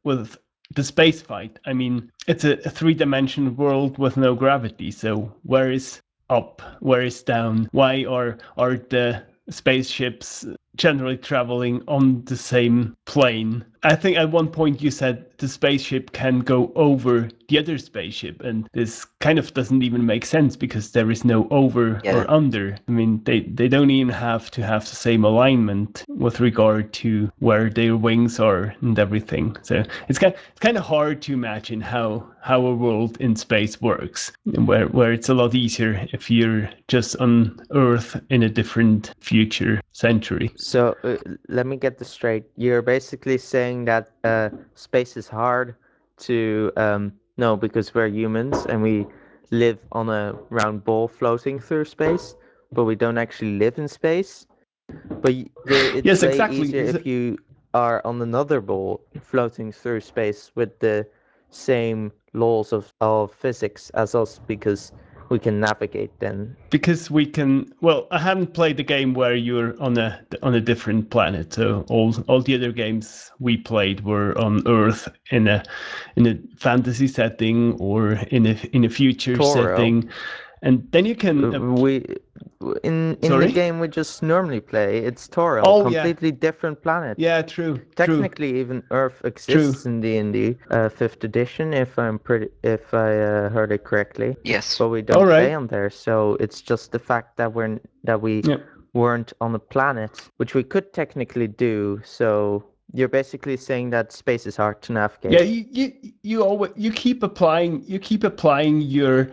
the space fight, I mean, it's a three-dimensional world with no gravity. So where is up? Where is down? Why are the spaceships generally traveling on the same plane? I think at one point you said the spaceship can go over the other spaceship, and this kind of doesn't even make sense because there is no over or under. I mean, they don't even have to have the same alignment with regard to where their wings are and everything. So it's kind of hard to imagine how a world in space works, where it's a lot easier if you're just on Earth in a different future century. So let me get this straight. You're basically saying that space is hard to no, because we're humans and we live on a round ball floating through space, but we don't actually live in space. But it's Yes, way exactly. easier if you are on another ball floating through space with the same laws of physics as us because we can navigate then. Because we can. Well, I haven't played the game where you're on a different planet. So all the other games we played were on Earth in a fantasy setting or in a future Toro. setting, and then you can. We in the Sorry? game we just normally play, it's Toril, Oh, yeah. completely different planet. Yeah, true. Technically, even Earth exists in D&D 5th edition, if I heard it correctly. Yes. But we don't All right. play on there, so it's just the fact that we Yeah. weren't on a planet, which we could technically do. So you're basically saying that space is hard to navigate. Yeah, you always you keep applying your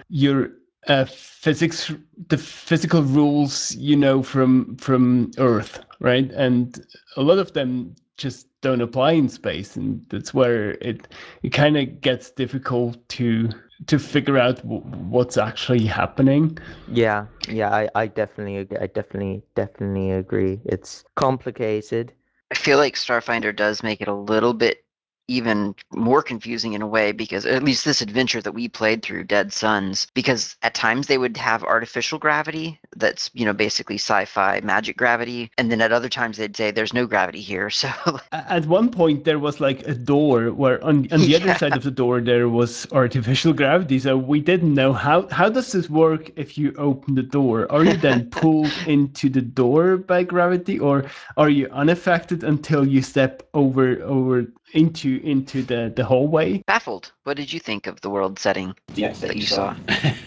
physics, the physical rules you know from Earth, right? And a lot of them just don't apply in space, and that's where it kind of gets difficult to figure out what's actually happening. Yeah, I definitely agree. I definitely agree. It's complicated. I feel like Starfinder does make it a little bit even more confusing in a way, because at least this adventure that we played through, Dead Suns, because at times they would have artificial gravity that's, basically sci-fi magic gravity, and then at other times they'd say there's no gravity here. So At one point, there was like a door where on the other side of the door there was artificial gravity. So we didn't know how does this work if you open the door? Are you then pulled into the door by gravity, or are you unaffected until you step over into the hallway? Baffled. What did you think of the world setting that you saw?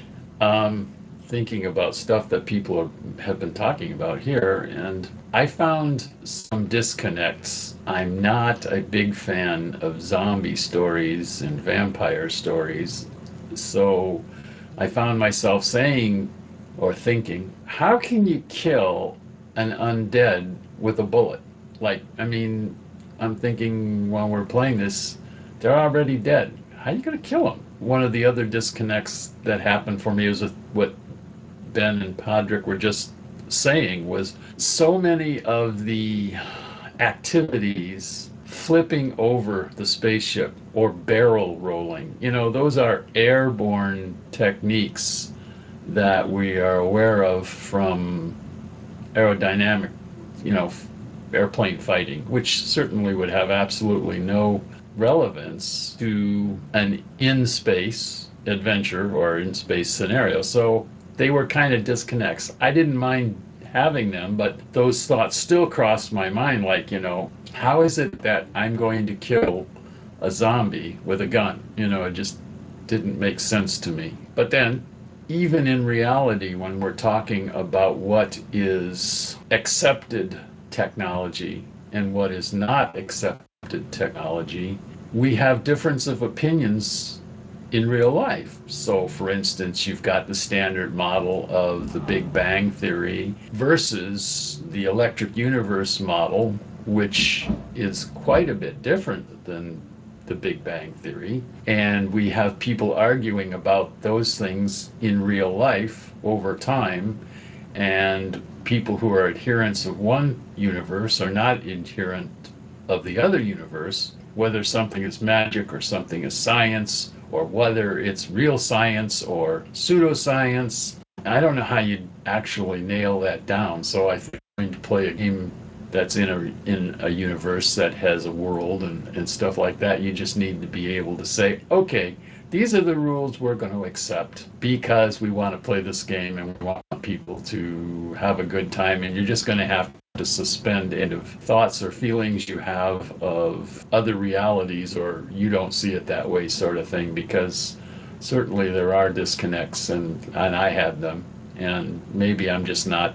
Thinking about stuff that people have been talking about here, and I found some disconnects. I'm not a big fan of zombie stories and vampire stories, so I found myself saying or thinking, how can you kill an undead with a bullet? Like, I mean, I'm thinking while we're playing this, they're already dead. How are you going to kill them? One of the other disconnects that happened for me was with what Ben and Podrick were just saying, was so many of the activities, flipping over the spaceship or barrel rolling, those are airborne techniques that we are aware of from aerodynamic, you know, airplane fighting, which certainly would have absolutely no relevance to an in space adventure or in space scenario. So they were kind of disconnects. I didn't mind having them, but those thoughts still crossed my mind, like, how is it that I'm going to kill a zombie with a gun? It just didn't make sense to me. But then, even in reality, when we're talking about what is accepted technology and what is not accepted technology, we have difference of opinions in real life. So, for instance, you've got the standard model of the Big Bang Theory versus the electric universe model, which is quite a bit different than the Big Bang Theory. And we have people arguing about those things in real life over time. And people who are adherents of one universe are not adherent of the other universe, whether something is magic or something is science, or whether it's real science or pseudoscience. I don't know how you actually nail that down. So I think I'm going to play a game that's in a universe that has a world and stuff like that. You just need to be able to say, okay, these are the rules we're going to accept because we want to play this game and we want people to have a good time, and you're just going to have to suspend any of thoughts or feelings you have of other realities, or you don't see it that way, sort of thing, because certainly there are disconnects, and I had them, and maybe I'm just not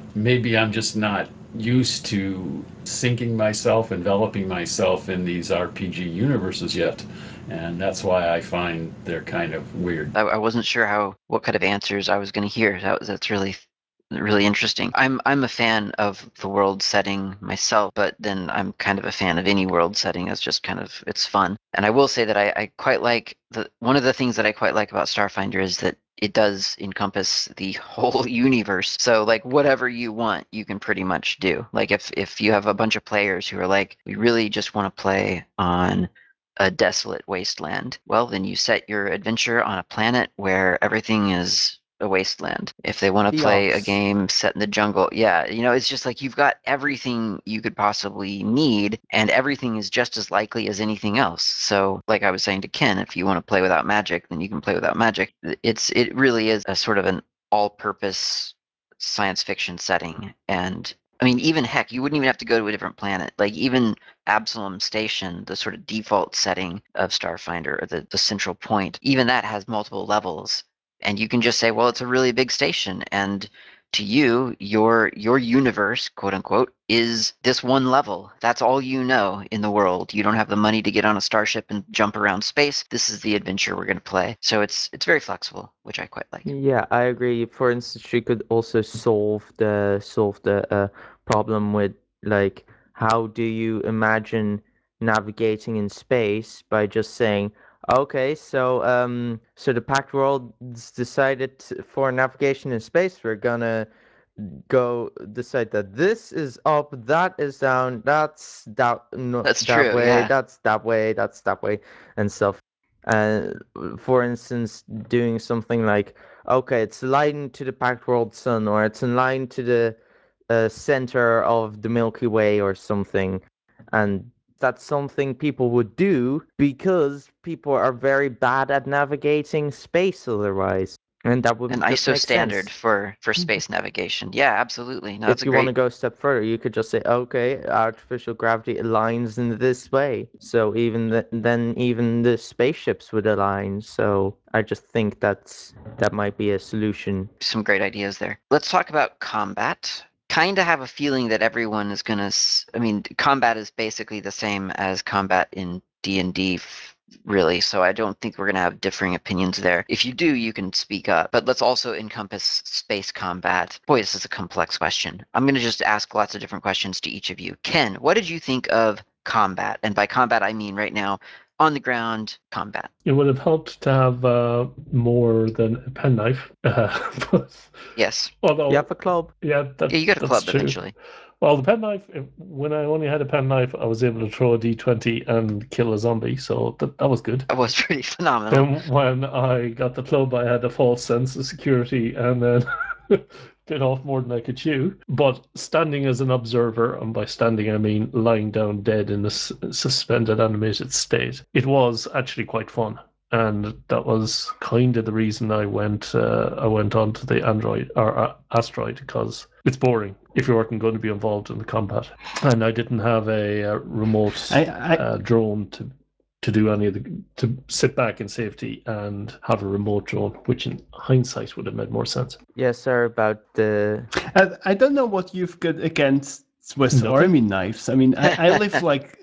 used to sinking myself, enveloping myself in these RPG universes yet. And that's why I find they're kind of weird. I wasn't sure what kind of answers I was going to hear. That's really interesting. I'm a fan of the world setting myself, but then I'm kind of a fan of any world setting. It's just it's fun. And I will say that I quite like one of the things that I quite like about Starfinder is that it does encompass the whole universe. So like whatever you want, you can pretty much do. Like if you have a bunch of players who are like, we really just want to play on a desolate wasteland, well, then you set your adventure on a planet where everything is a wasteland. If they want to play a game set in the jungle, yeah, it's just like you've got everything you could possibly need, and everything is just as likely as anything else. So, like I was saying to Ken, if you want to play without magic, then you can play without magic. It really is a sort of an all-purpose science fiction setting. And I mean, even heck, you wouldn't even have to go to a different planet. Like even Absalom Station, the sort of default setting of Starfinder, or the central point, even that has multiple levels. And you can just say, well, it's a really big station. And to you, your universe, quote unquote, is this one level. That's all you know in the world. You don't have the money to get on a starship and jump around space. This is the adventure we're going to play. So it's very flexible, which I quite like. Yeah, I agree. For instance, she could also solve the problem with, like, how do you imagine navigating in space by just saying, okay, so the Pact World's decided for navigation in space, we're gonna decide that this is up, that is down, that's That's that true, way, yeah. that's that way, that's that way, and stuff. And for instance, doing something like, okay, it's aligned to the packed world sun, or it's aligned to the center of the Milky Way or something, and that's something people would do because people are very bad at navigating space otherwise, and that An would just ISO make standard sense. for space navigation. Yeah, absolutely. No, that's If a you want to great. go a step further, you could just say, okay, artificial gravity aligns in this way. So then even the spaceships would align. So I just think that might be a solution. Some great ideas there. Let's talk about combat. Kind of have a feeling that everyone is gonna. I mean, combat is basically the same as combat in D&D, really. So I don't think we're gonna have differing opinions there. If you do, you can speak up. But let's also encompass space combat. Boy, this is a complex question. I'm gonna just ask lots of different questions to each of you. Ken, what did you think of combat? And by combat, I mean right now on the ground combat. It would have helped to have more than a penknife. But Yes. although, You have a club. yeah, Yeah, you got a that's club true. eventually. Well, the penknife, when I only had a penknife, I was able to throw a d20 and kill a zombie, so that was good. That was pretty phenomenal. Then when I got the club, I had a false sense of security and then bit off more than I could chew. But standing as an observer, and by standing I mean lying down dead in a suspended animated state, it was actually quite fun. And that was kind of the reason I went on to the android or asteroid, because it's boring if you weren't going to be involved in the combat, and I didn't have a remote drone to do any of to sit back in safety and have a remote drone, which in hindsight would have made more sense. Yes, sir. About the I don't know what you've got against Swiss Nothing. Army knives. I mean, I live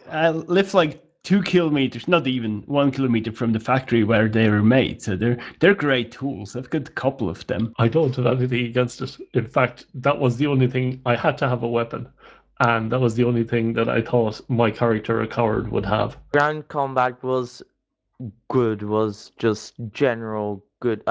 like 2 kilometers, not even 1 kilometer from the factory where they were made. So they're great tools. I've got a couple of them. I don't have anything against it. In fact, that was the only thing. I had to have a weapon, and that was the only thing that I thought my character, a coward, would have. ground combat was good, was just general good.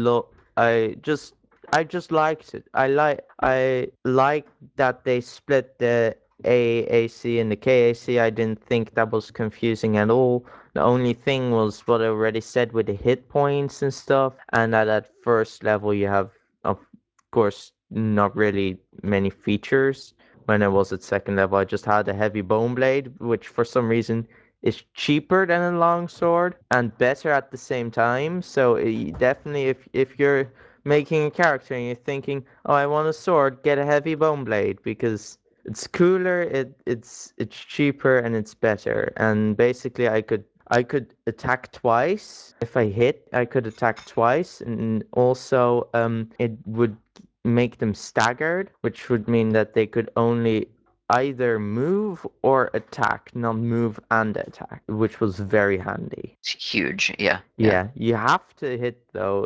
I just liked it. I like that they split the AAC and the KAC. I didn't think that was confusing at all. The only thing was what I already said with the hit points and stuff, and at first level you have, of course, not really many features. When I was at second level, I just had a heavy bone blade, which for some reason is cheaper than a longsword and better at the same time. So definitely, if you're making a character and you're thinking, oh, I want a sword, get a heavy bone blade because it's cooler, it's cheaper, and it's better. And basically, I could attack twice. If I hit, I could attack twice, and also it would make them staggered, which would mean that they could only either move or attack, not move and attack, which was very handy. It's huge. Yeah. Yeah, you have to hit though.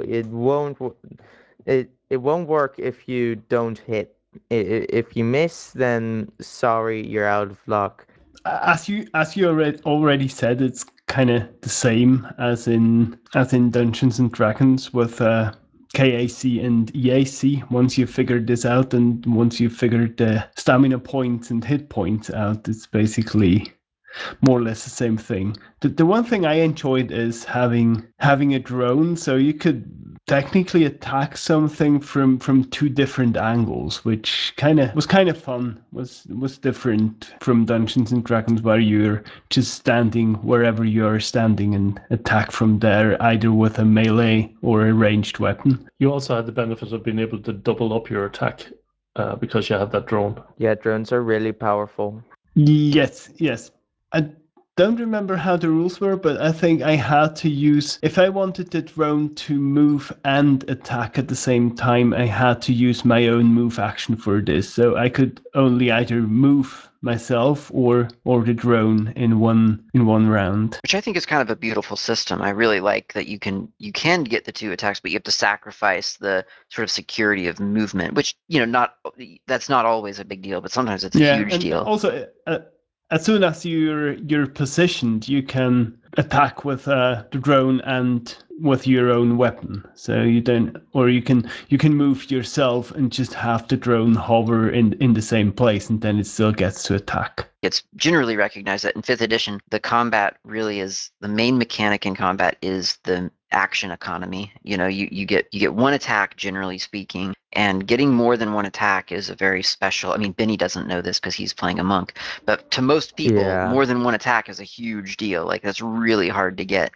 It won't work if you don't hit. If you miss, then sorry, you're out of luck. As you already said, it's kind of the same as in Dungeons and Dragons with KAC and EAC. Once you've figured this out, and once you've figured the stamina points and hit points out, it's basically more or less the same thing. The one thing I enjoyed is having a drone, so you could technically attack something from two different angles, which was kind of fun. Was different from Dungeons and Dragons, where you're just standing wherever you're standing and attack from there, either with a melee or a ranged weapon. You also had the benefit of being able to double up your attack because you had that drone. Yeah, drones are really powerful. Yes. I don't remember how the rules were, but I think I had to use, if I wanted the drone to move and attack at the same time, I had to use my own move action for this. So I could only either move myself or the drone in one round. Which I think is kind of a beautiful system. I really like that you can get the two attacks, but you have to sacrifice the sort of security of movement, which that's not always a big deal, but sometimes it's a huge and deal. also as soon as you're positioned, you can attack with the drone and with your own weapon. So you don't, or you can move yourself and just have the drone hover in the same place, and then it still gets to attack. It's generally recognized that in 5th edition, the combat really is the main mechanic in combat is the action economy. You know, you get one attack, generally speaking, and getting more than one attack is a very special. I mean, Benny doesn't know this because he's playing a monk, but to most people, Yeah. more than one attack is a huge deal. Like that's really hard to get.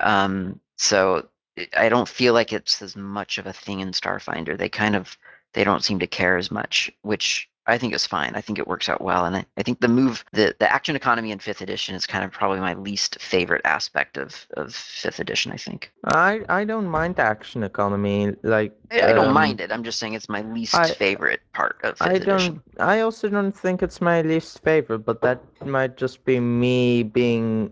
So I don't feel like it's as much of a thing in Starfinder. They don't seem to care as much, which I think is fine. I think it works out well, and I think the action economy in 5th edition is kind of probably my least favorite aspect of 5th edition. I think I don't mind the action economy. Like I don't mind it. I'm just saying it's my least favorite part of 5th edition. I also don't think it's my least favorite, but that might just be me being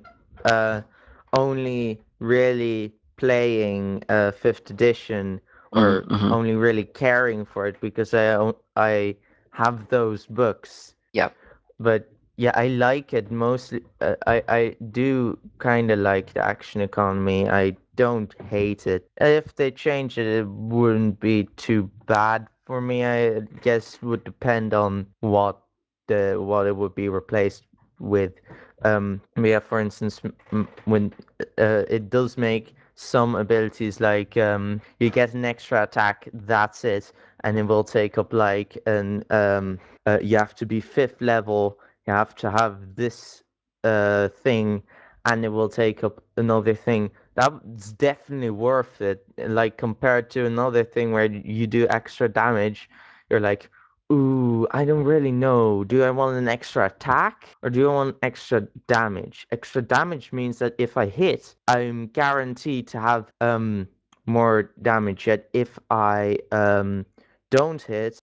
only really playing 5th edition or Mm-hmm. only really caring for it because I have those books. Yep. But yeah, I like it mostly. I do kind of like the action economy. I don't hate it. If they change it, it wouldn't be too bad for me. I guess would depend on what it would be replaced with. Yeah, for instance, when it does make some abilities like you get an extra attack, that's it, and it will take up like an you have to be 5th level, you have to have this thing, and it will take up another thing. That's definitely worth it. Like compared to another thing where you do extra damage, you're like, ooh, I don't really know. Do I want an extra attack or do I want extra damage? Extra damage means that if I hit, I'm guaranteed to have more damage. Yet if I don't hit,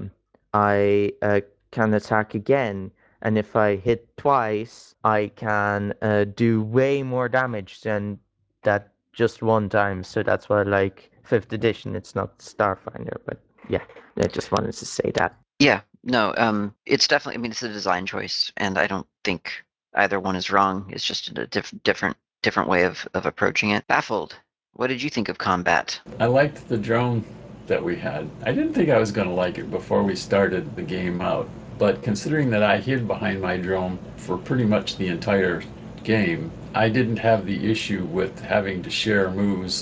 I can attack again. And if I hit twice, I can do way more damage than that just one time. So that's why I like 5th edition. It's not Starfinder, but yeah, I just wanted to say that. Yeah. No. It's definitely. I mean, it's a design choice, and I don't think either one is wrong. It's just a different way of approaching it. Baffled. What did you think of combat? I liked the drone that we had. I didn't think I was going to like it before we started the game out, but considering that I hid behind my drone for pretty much the entire game, I didn't have the issue with having to share moves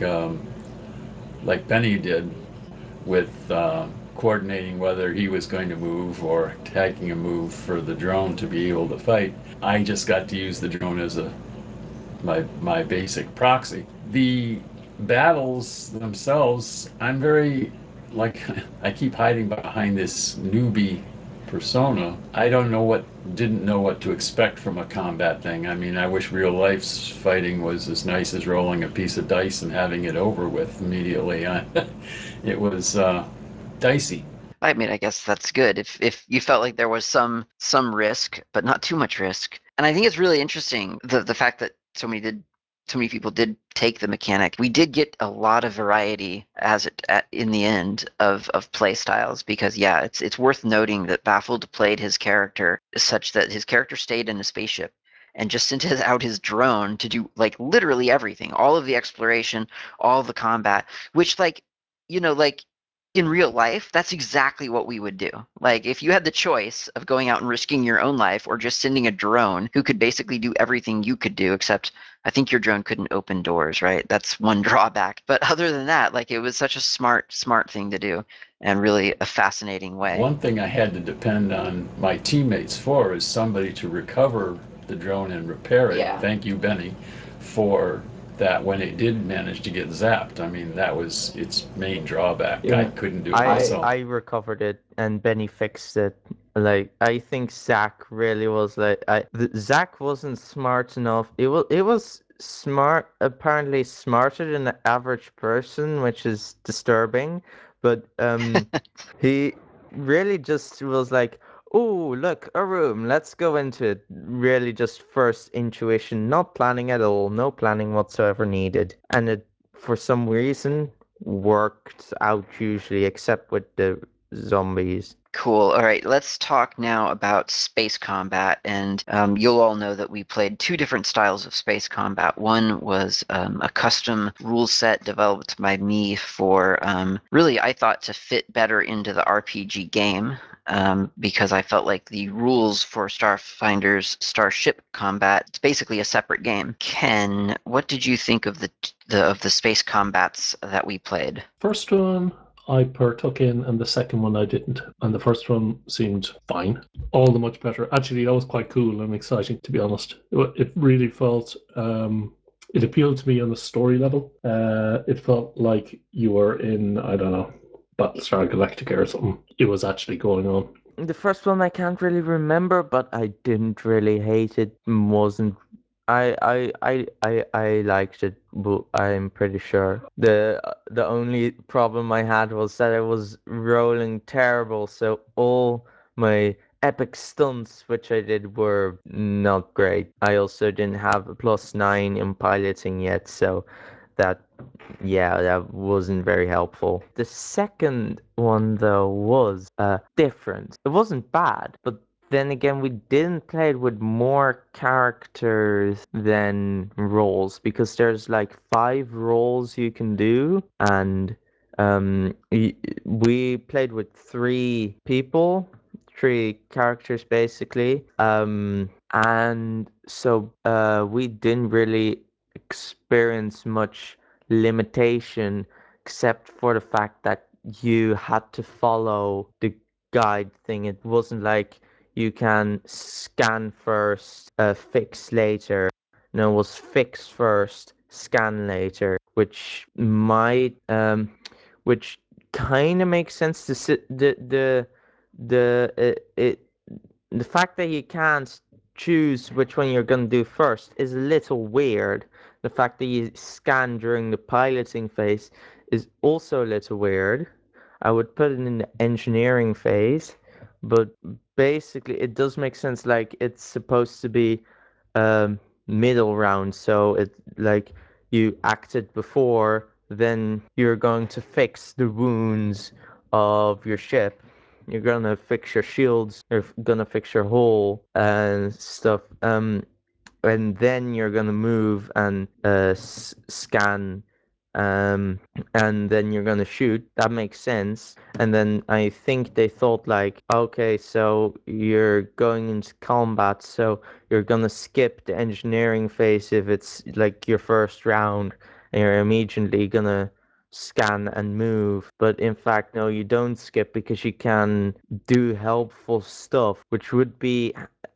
like Benny did with coordinating whether he was going to move or taking a move for the drone to be able to fight. I just got to use the drone as my basic proxy. The battles themselves, I'm very like I keep hiding behind this newbie persona. I didn't know what to expect from a combat thing. I mean, I wish real life's fighting was as nice as rolling a piece of dice and having it over with immediately. It was dicey. I mean, I guess that's good. If you felt like there was some risk, but not too much risk. And I think it's really interesting the fact that so many people did take the mechanic. We did get a lot of variety in the end of play styles because yeah, it's worth noting that Baffled played his character such that his character stayed in a spaceship and just sent out his drone to do like literally everything, all of the exploration, all the combat, which like like in real life, that's exactly what we would do. Like, if you had the choice of going out and risking your own life or just sending a drone who could basically do everything you could do, except I think your drone couldn't open doors, right? That's one drawback. But other than that, like, it was such a smart thing to do and really a fascinating way. One thing I had to depend on my teammates for is somebody to recover the drone and repair it. Yeah. Thank you, Benny, for that when it did manage to get zapped. I mean, that was its main drawback. I couldn't do it myself. I recovered it and Benny fixed it. Like I think Zach really was like Zach wasn't smart enough. It was smart, apparently smarter than the average person, which is disturbing. But he really just was like, oh, look, a room. Let's go into it. Really, just first intuition, not planning at all, no planning whatsoever needed. And it, for some reason, worked out usually, except with the zombies. Cool. All right, let's talk now about space combat. And you'll all know that we played two different styles of space combat. One was a custom rule set developed by me for really, I thought, to fit better into the RPG game. Because I felt like the rules for Starfinder's Starship Combat, it's basically a separate game. Ken, what did you think of the space combats that we played? First one I partook in, and the second one I didn't. And the first one seemed fine. All the much better. Actually, that was quite cool and exciting, to be honest. It really felt... it appealed to me on the story level. It felt like you were in, I don't know, Battlestar Galactica or something. It was actually going on. The first one I can't really remember, but I didn't really hate it. Wasn't I liked it, but I'm pretty sure the only problem I had was that I was rolling terrible, so all my epic stunts which I did were not great. I also didn't have a +9 in piloting yet, so that that wasn't very helpful. The second one though was different. It wasn't bad, but then again, we didn't play it with more characters than roles, because there's like 5 roles you can do, and we played with 3 people, 3 characters basically, and so we didn't really experience much limitation, except for the fact that you had to follow the guide thing. It wasn't like you can scan first, fix later. No, it was fix first, scan later, which kind of makes sense. The fact that you can't choose which one you're gonna do first is a little weird. The fact that you scan during the piloting phase is also a little weird. I would put it in the engineering phase, but basically it does make sense. Like, it's supposed to be middle round, so it like you acted before, then you're going to fix the wounds of your ship. You're gonna fix your shields, you're gonna fix your hull and stuff. And then you're gonna move and scan, and then you're gonna shoot. That makes sense. And then I think they thought like, okay, so you're going into combat, so you're gonna skip the engineering phase if it's like your first round, and you're immediately gonna scan and move. But in fact, no, you don't skip, because you can do helpful stuff, which would be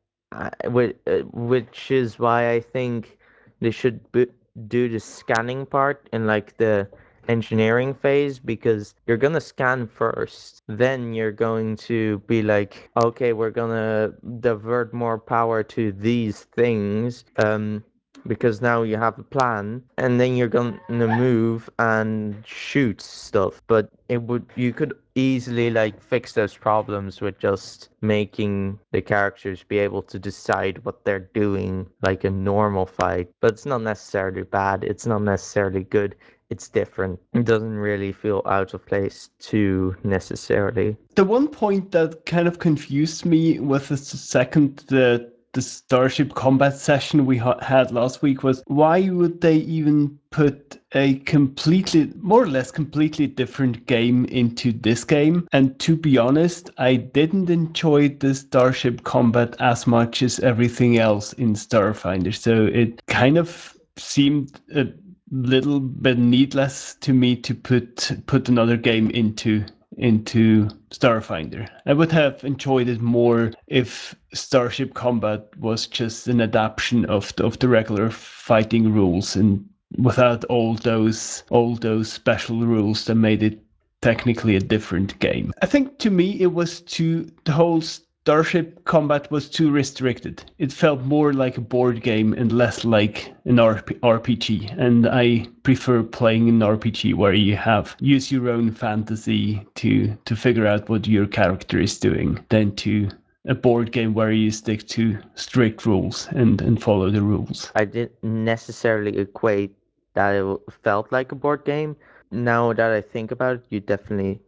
which is why I think they should do the scanning part in like the engineering phase, because you're gonna scan first, then you're going to be like, okay, we're gonna divert more power to these things, because now you have a plan, and then you're gonna move and shoot stuff. But you could easily like fix those problems with just making the characters be able to decide what they're doing like a normal fight. But it's not necessarily bad, it's not necessarily good, it's different. It doesn't really feel out of place too necessarily. The one point that kind of confused me with the Starship combat session we had last week was, why would they even put a more or less completely different game into this game? And to be honest, I didn't enjoy the Starship combat as much as everything else in Starfinder. So it kind of seemed a little bit needless to me to put another game into Starfinder. I would have enjoyed it more if Starship Combat was just an adaptation of the regular fighting rules, and without all those special rules that made it technically a different game. I think to me the whole Starship Combat was too restricted. It felt more like a board game and less like an RPG. And I prefer playing an RPG where you use your own fantasy to figure out what your character is doing, than to a board game where you stick to strict rules and follow the rules. I didn't necessarily equate that it felt like a board game. Now that I think about it, you definitely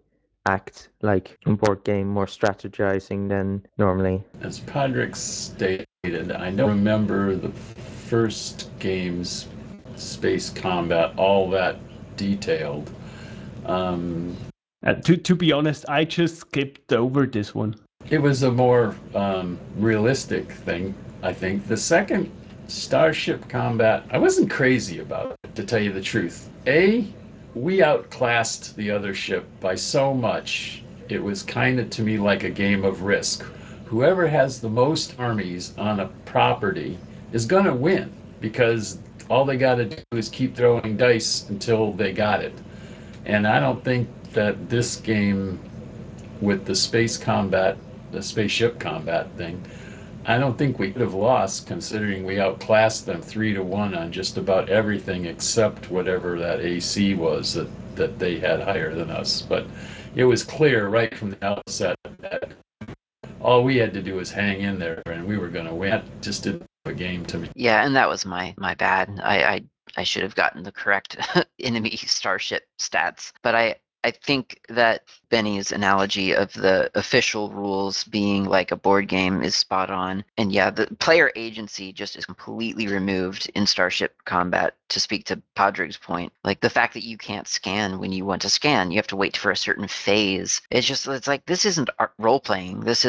act like a board game, more strategizing than normally. As Podrick stated, I don't remember the first game's space combat all that detailed. To be honest, I just skipped over this one. It was a more realistic thing, I think. The second Starship Combat, I wasn't crazy about it, to tell you the truth. We outclassed the other ship by so much, it was kind of to me like a game of Risk. Whoever has the most armies on a property is going to win because all they got to do is keep throwing dice until they got it. And I don't think that this game with the spaceship combat thing, I don't think we could have lost considering we outclassed them 3-1 on just about everything except whatever that AC was that they had higher than us. But it was clear right from the outset that all we had to do was hang in there and we were going to win. That just didn't have a game to me. Yeah, and that was my bad. I should have gotten the correct enemy starship stats. But I think that Benny's analogy of the official rules being like a board game is spot on. And yeah, the player agency just is completely removed in Starship Combat, to speak to Podrig's point. Like the fact that you can't scan when you want to scan, you have to wait for a certain phase. It's like, this isn't role playing. This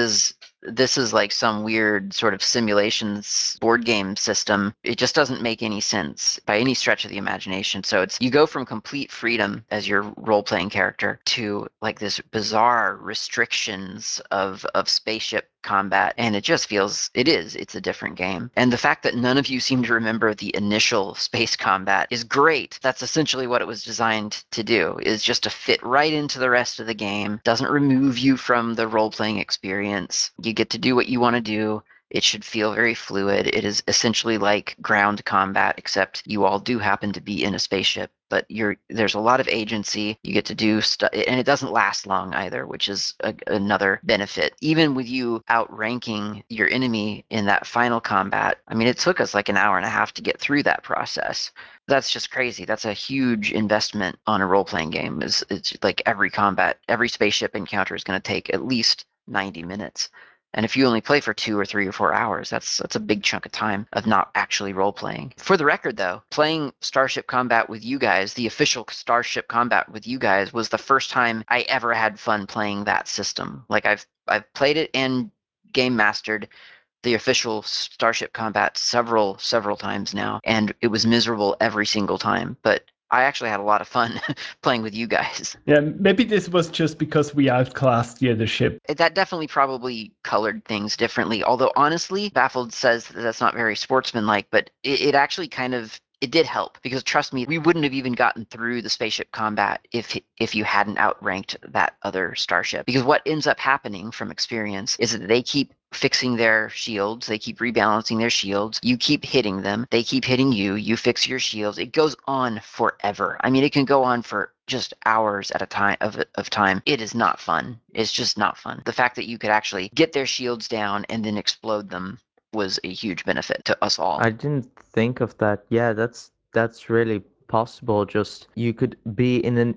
is like some weird sort of simulations board game system. It just doesn't make any sense by any stretch of the imagination. So you go from complete freedom as your role-playing character to like this bizarre restrictions of spaceship combat, and it just feels it's a different game. And the fact that none of you seem to remember the initial space combat is great. That's essentially what it was designed to do, is just to fit right into the rest of the game. Doesn't remove you from the role-playing experience. You get to do what you want to do. It should feel very fluid. It is essentially like ground combat, except you all do happen to be in a spaceship, but there's a lot of agency. You get to do stuff, and it doesn't last long either, which is another benefit. Even with you outranking your enemy in that final combat, I mean, it took us like an hour and a half to get through that process. That's just crazy. That's a huge investment on a role-playing game. It's like every spaceship encounter is going to take at least 90 minutes. And if you only play for 2 or 3 or 4 hours, that's a big chunk of time of not actually role-playing. For the record, though, playing Starship Combat with you guys, the official Starship Combat with you guys, was the first time I ever had fun playing that system. Like I've played it and game mastered the official Starship Combat several times now, and it was miserable every single time. But I actually had a lot of fun playing with you guys. Yeah, maybe this was just because we outclassed the other ship. That definitely probably colored things differently. Although honestly, Baffled says that's not very sportsmanlike, but it actually kind of it did help, because trust me, we wouldn't have even gotten through the spaceship combat if you hadn't outranked that other starship. Because what ends up happening from experience is that they keep fixing their shields, they keep rebalancing their shields, you keep hitting them, they keep hitting you, you fix your shields. It goes on forever. I mean, it can go on for just hours at a time of time. It is not fun. It's just not fun. The fact that you could actually get their shields down and then explode them was a huge benefit to us all. I didn't think of that. Yeah, that's really possible. Just you could be in an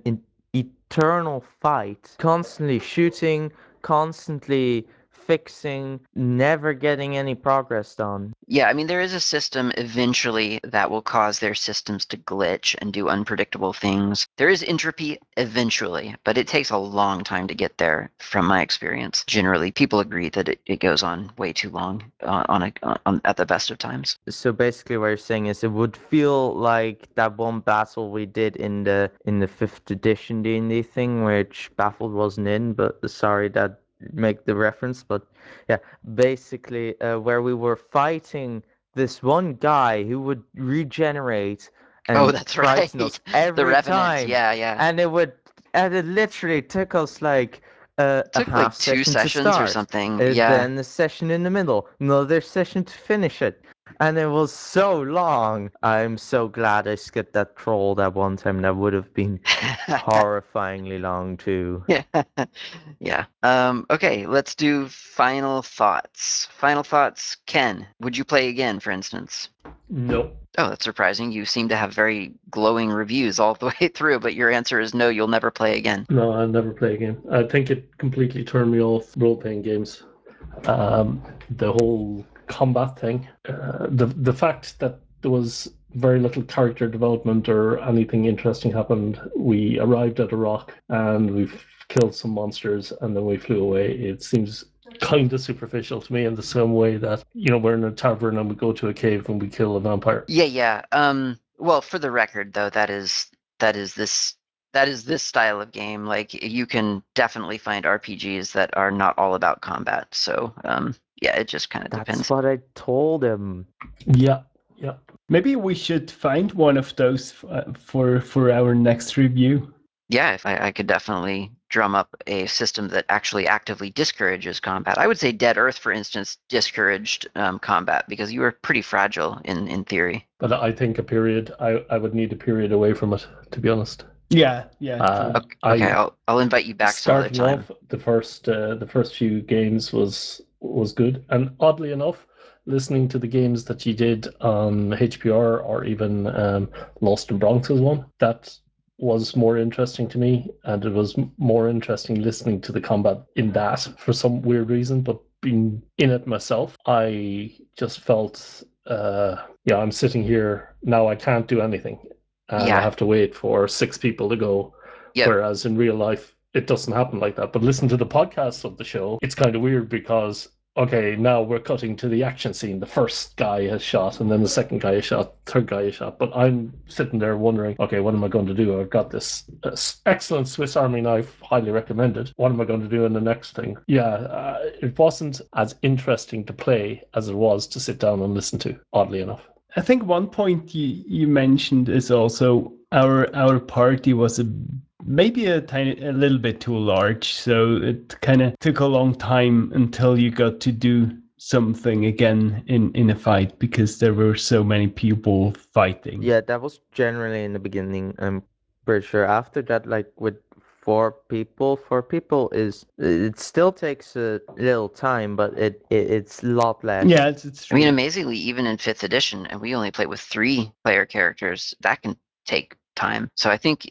eternal fight, constantly shooting, constantly fixing, never getting any progress done. Yeah, I mean, there is a system eventually that will cause their systems to glitch and do unpredictable things. There is entropy eventually, but it takes a long time to get there, from my experience. Generally, people agree that it goes on way too long at the best of times. So basically, what you're saying is it would feel like that one battle we did in the fifth edition D&D thing, which Baffled wasn't in. But sorry that make the reference, but yeah, basically, where we were fighting this one guy who would regenerate Oh, and that's frighten us right. The every Revenants, time, yeah. and it literally took us like a Took half like 2 session to sessions or start, something. Yeah. then a session in the middle, another session to finish it. And it was so long. I'm so glad I skipped that troll that one time. That would have been horrifyingly long too. Yeah. Okay, let's do final thoughts. Final thoughts. Ken, would you play again, for instance? No. Oh, that's surprising. You seem to have very glowing reviews all the way through, but your answer is no, you'll never play again. No, I'll never play again. I think it completely turned me off role-playing games. The whole combat thing, the fact that there was very little character development or anything interesting happened. We arrived at a rock and we've killed some monsters and then we flew away. It seems kind of superficial to me in the same way that, we're in a tavern and we go to a cave and we kill a vampire. Yeah. Well, for the record, though, that is this style of game. Like, you can definitely find RPGs that are not all about combat. So, yeah, it just kind of That's depends. what I told him. Yeah. Maybe we should find one of those for our next review. Yeah, if I could definitely drum up a system that actually actively discourages combat. I would say Dead Earth, for instance, discouraged combat because you were pretty fragile in theory. But I think I would need a period away from it, to be honest. Yeah, true. Okay, I'll invite you back some other Starting time. off, the first few games was good, and oddly enough, listening to the games that you did on HPR or even Lost in Bronx's one, that was more interesting to me, and it was more interesting listening to the combat in that for some weird reason. But being in it myself, I just felt, I'm sitting here now. I can't do anything, and Yeah. I have to wait for 6 people to go. Yep. Whereas in real life, it doesn't happen like that. But listen to the podcast of the show, it's kind of weird because, okay, now we're cutting to the action scene. The first guy has shot, and then the second guy is shot, third guy is shot. But I'm sitting there wondering, okay, what am I going to do? I've got this excellent Swiss Army knife, highly recommended. What am I going to do in the next thing? Yeah, it wasn't as interesting to play as it was to sit down and listen to, oddly enough. I think one point you mentioned is also our party was maybe a little bit too large, so it kind of took a long time until you got to do something again in a fight because there were so many people fighting. Yeah, that was generally in the beginning. I'm pretty sure. After that, like with four people is it still takes a little time, but it's a lot less. Yeah, it's true. I mean, amazingly, even in 5th edition, and we only play with 3 player characters, that can take time. So I think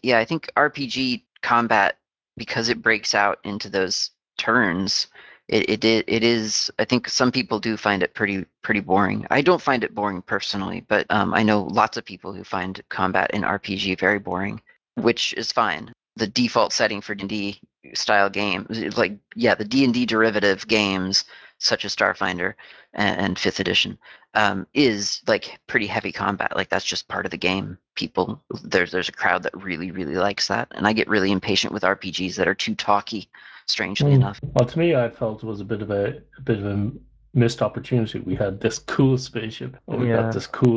RPG combat, because it breaks out into those turns, it is. I think some people do find it pretty boring. I don't find it boring personally, but I know lots of people who find combat in RPG very boring, which is fine. The default setting for D&D style games, the D&D derivative games such as Starfinder and 5th edition, is like pretty heavy combat. Like, that's just part of the game. People, there's a crowd that really likes that, and I get really impatient with RPGs that are too talky. Strangely enough. Well, to me, I felt it was a bit of a missed opportunity. We had this cool spaceship. We got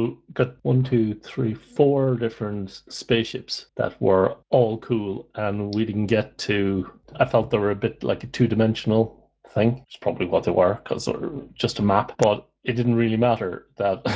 1, 2, 3, 4 different spaceships that were all cool, and we didn't get to. I felt they were a bit like a 2-dimensional thing. It's probably what they were because they're just a map, but it didn't really matter that.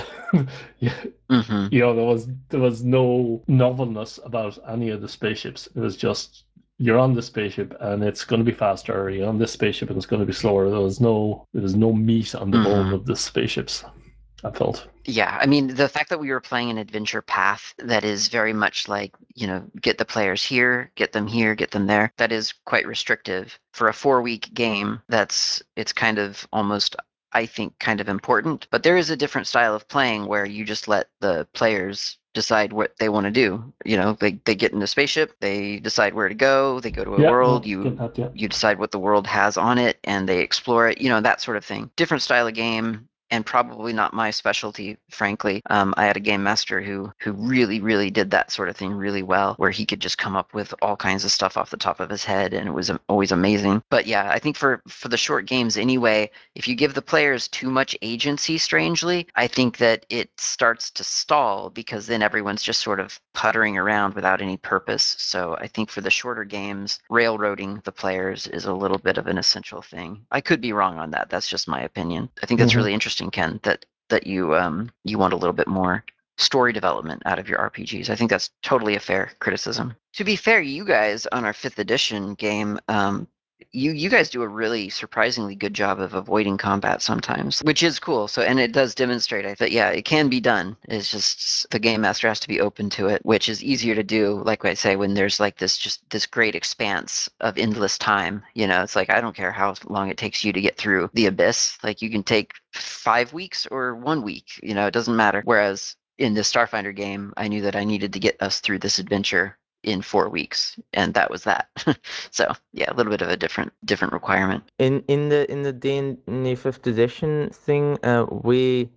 There was no novelness about any of the spaceships. It was just, you're on the spaceship and it's going to be faster. You're on this spaceship and it's going to be slower. There was no meat on the bone of the spaceships, I felt. Yeah, I mean, the fact that we were playing an adventure path that is very much like, get the players here, get them there, that is quite restrictive. For a 4-week game, it's kind of almost, I think, kind of important. But there is a different style of playing where you just let the players decide what they want to do. They get in the spaceship, they decide where to go, they go to a world, you decide what the world has on it, and they explore it, that sort of thing. Different style of game, and probably not my specialty, frankly. I had a game master who really did that sort of thing really well, where he could just come up with all kinds of stuff off the top of his head, and it was always amazing. But yeah, I think for the short games anyway, if you give the players too much agency, strangely, I think that it starts to stall because then everyone's just sort of puttering around without any purpose. So I think for the shorter games, railroading the players is a little bit of an essential thing. I could be wrong on that. That's just my opinion. I think that's really interesting, Ken, that that you want a little bit more story development out of your RPGs. I think that's totally a fair criticism. To be fair, you guys on our 5th edition game, you guys do a really surprisingly good job of avoiding combat sometimes, which is cool. So, and it does demonstrate, I think, yeah, it can be done. It's just the game master has to be open to it, which is easier to do, like I say, when there's like this great expanse of endless time. It's like, I don't care how long it takes you to get through the abyss. Like, you can take 5 weeks or 1 week, it doesn't matter. Whereas in the Starfinder game, I knew that I needed to get us through this adventure in 4 weeks, and that was that. So yeah, a little bit of a different requirement. In the D&D 5th edition thing, we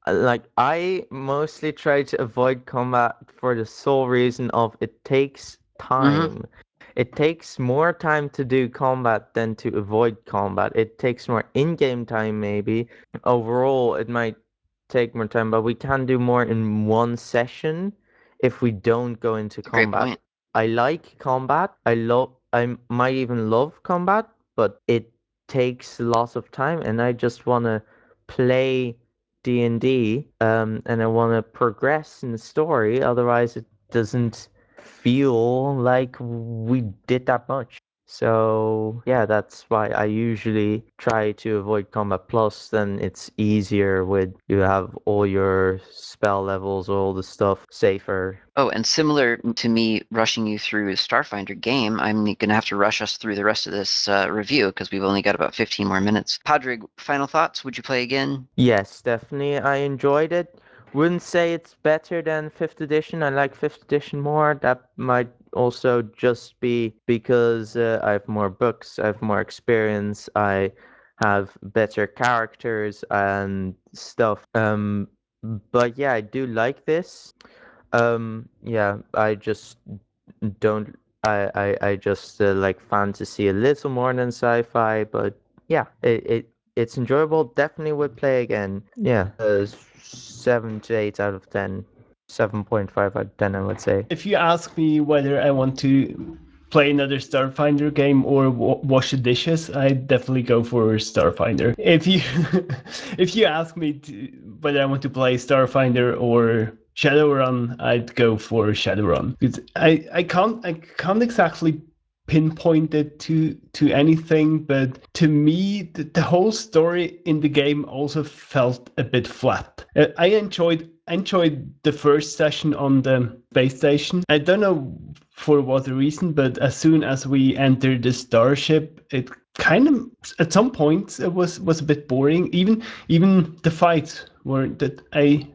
I mostly try to avoid combat for the sole reason of it takes time. It takes more time to do combat than to avoid combat. It takes more in-game time, maybe. Overall, it might take more time, but we can do more in one session if we don't go into Great combat. point. I like combat. I might even love combat, but it takes lots of time, and I just want to play D&D, and I want to progress in the story. Otherwise, it doesn't feel like we did that much. So yeah, that's why I usually try to avoid combat. Plus, then it's easier with you have all your spell levels, all the stuff safer. Oh, and similar to me rushing you through Starfinder game, I'm going to have to rush us through the rest of this review because we've only got about 15 more minutes. Padraig, final thoughts? Would you play again? Yes, definitely. I enjoyed it. Wouldn't say it's better than 5th edition. I like 5th edition more. That might also just be because I have more books, I have more experience, I have better characters and stuff. But yeah, I do like this. Yeah, I just don't. I just like fantasy a little more than sci-fi, but yeah, it's enjoyable. Definitely would play again. Yeah, 7 to 8 out of 10. 7.5 out of 10, I would say. If you ask me whether I want to play another Starfinder game or wash the dishes, I definitely go for Starfinder. If you if you ask me whether I want to play Starfinder or Shadowrun, I'd go for Shadowrun. Because I can't exactly pinpoint it to anything, but to me the whole story in the game also felt a bit flat. I enjoyed the first session on the space station. I don't know for what reason, but as soon as we entered the starship, it kind of at some points it was a bit boring. Even the fights were that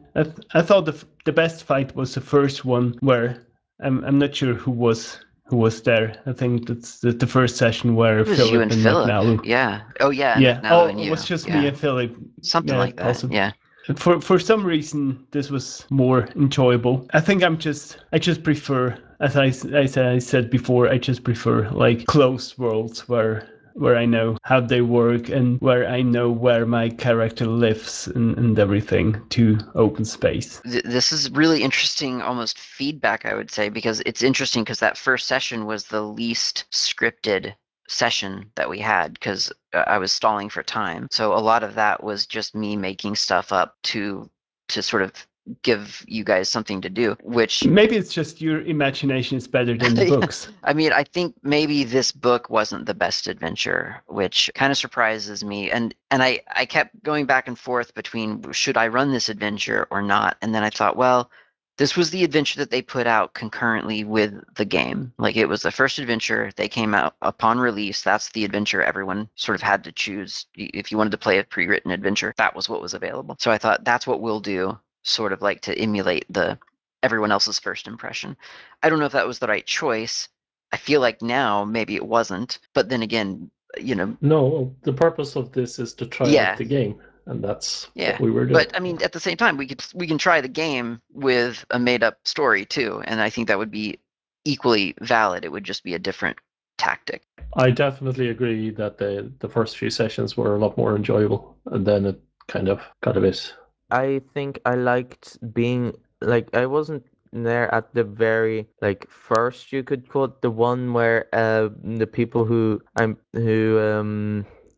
I thought the best fight was the first one where I'm not sure who was there. I think that's the first session where It was you Philip and and Philip. McNally. Yeah. Oh, yeah, and Yeah. McNally Oh, and it you. was just me Yeah. and Philip. Something Yeah, like that. possibly. Yeah. For some reason, this was more enjoyable. I think I just prefer, as I said before, I just prefer like closed worlds where I know how they work and where I know where my character lives and everything to open space. This is really interesting, almost feedback, I would say, because it's interesting because that first session was the least scripted session that we had because I was stalling for time. So a lot of that was just me making stuff up to sort of give you guys something to do, which Maybe it's just your imagination is better than the books. I mean, I think maybe this book wasn't the best adventure, which kind of surprises me. And I kept going back and forth between should I run this adventure or not? And then I thought, well, this was the adventure that they put out concurrently with the game. Like it was the first adventure they came out upon release. That's the adventure everyone sort of had to choose. If you wanted to play a pre-written adventure, that was what was available. So I thought that's what we'll do, sort of like to emulate the everyone else's first impression. I don't know if that was the right choice. I feel like now maybe it wasn't, but then again, No, the purpose of this is to try out yeah, the game, and that's yeah. what we were doing. But I mean, at the same time, we can try the game with a made up story too, and I think that would be equally valid. It would just be a different tactic. I definitely agree that the first few sessions were a lot more enjoyable, and then it kind of got a bit. I think I liked being like I wasn't there at the very like first, you could call it, the one where the people who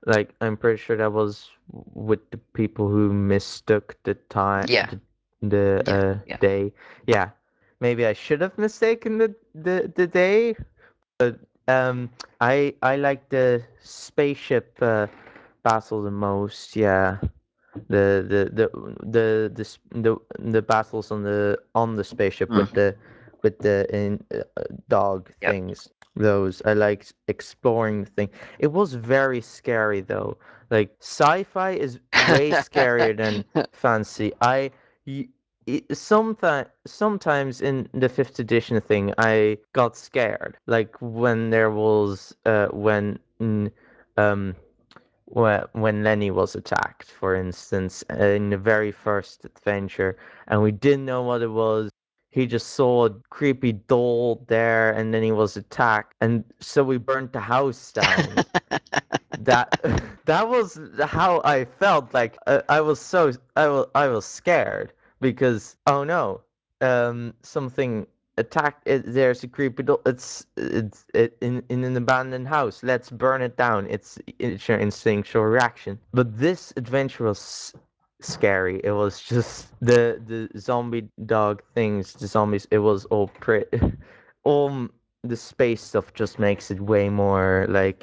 Like, I'm pretty sure that was with the people who mistook the time, Yeah. Yeah. day. Yeah, maybe I should have mistaken the day, but I like the spaceship battle the most. Yeah, the battles on the spaceship Mm. with the dog Yep. things. Those I liked exploring the thing. It was very scary though. Like sci-fi is way scarier than fantasy. Sometimes in the fifth edition thing, I got scared. Like when there was um when Lenny was attacked, for instance, in the very first adventure, and we didn't know what it was. He just saw a creepy doll there, and then he was attacked, and so we burnt the house down. That that was how I felt. Like I was scared because oh no, something attacked it. There's a creepy doll. In an abandoned house. Let's burn it down. It's your instinctual reaction. But this adventure was scary. It was just the zombie dog things, the zombies. It was all pretty. all the space stuff just makes it way more like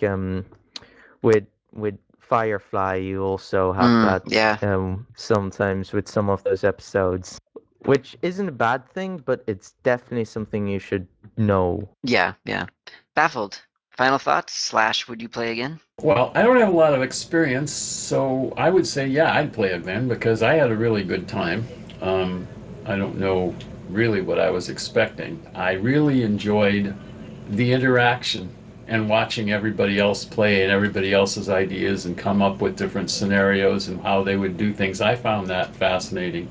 with Firefly, you also have that Yeah. sometimes with some of those episodes, which isn't a bad thing, but it's definitely something you should know. Yeah. Baffled. Final thoughts? / would you play again? Well, I don't have a lot of experience, so I would say, yeah, I'd play it then because I had a really good time. I don't know really what I was expecting. I really enjoyed the interaction and watching everybody else play and everybody else's ideas and come up with different scenarios and how they would do things. I found that fascinating.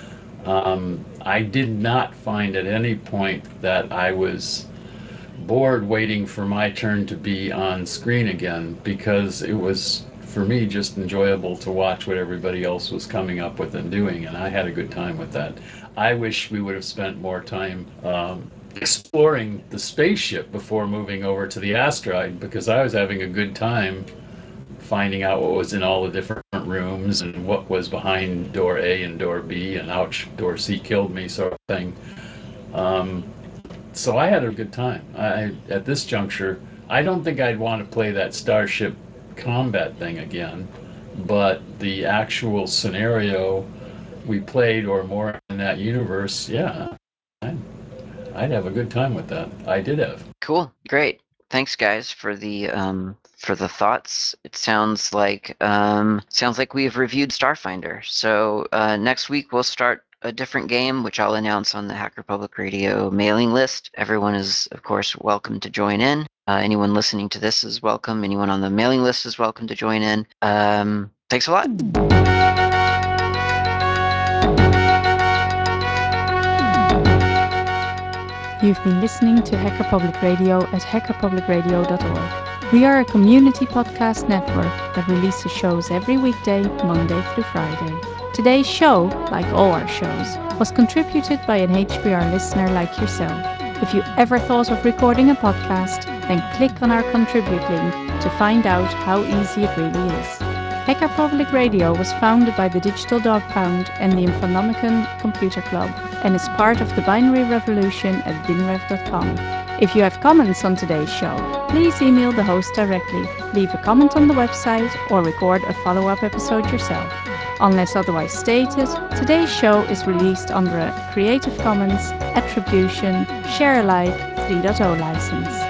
I did not find at any point that I was bored waiting for my turn to be on screen again because it was for me just enjoyable to watch what everybody else was coming up with and doing, and I had a good time with that. I wish we would have spent more time exploring the spaceship before moving over to the asteroid because I was having a good time finding out what was in all the different rooms and what was behind door A and door B and ouch, door C killed me sort of thing. Um, so I had a good time. At this juncture, I don't think I'd want to play that Starship combat thing again, but the actual scenario we played or more in that universe, yeah, I'd, I'd have a good time with that. I did have. Cool. Great. Thanks, guys, for the thoughts. It sounds like we've reviewed Starfinder. So next week we'll start a different game, which I'll announce on the Hacker Public Radio mailing list. Everyone is, of course, welcome to join in. Anyone listening to this is welcome. Anyone on the mailing list is welcome to join in. Thanks a lot. You've been listening to Hacker Public Radio at hackerpublicradio.org. We are a community podcast network that releases shows every weekday, Monday through Friday. Today's show, like all our shows, was contributed by an HPR listener like yourself. If you ever thought of recording a podcast, then click on our contribute link to find out how easy it really is. Hacker Public Radio was founded by the Digital Dog Pound and the Infonomicon Computer Club and is part of the binary revolution at binrev.com. If you have comments on today's show, please email the host directly, leave a comment on the website, or record a follow-up episode yourself. Unless otherwise stated, today's show is released under a Creative Commons Attribution Share Alike 3.0 license.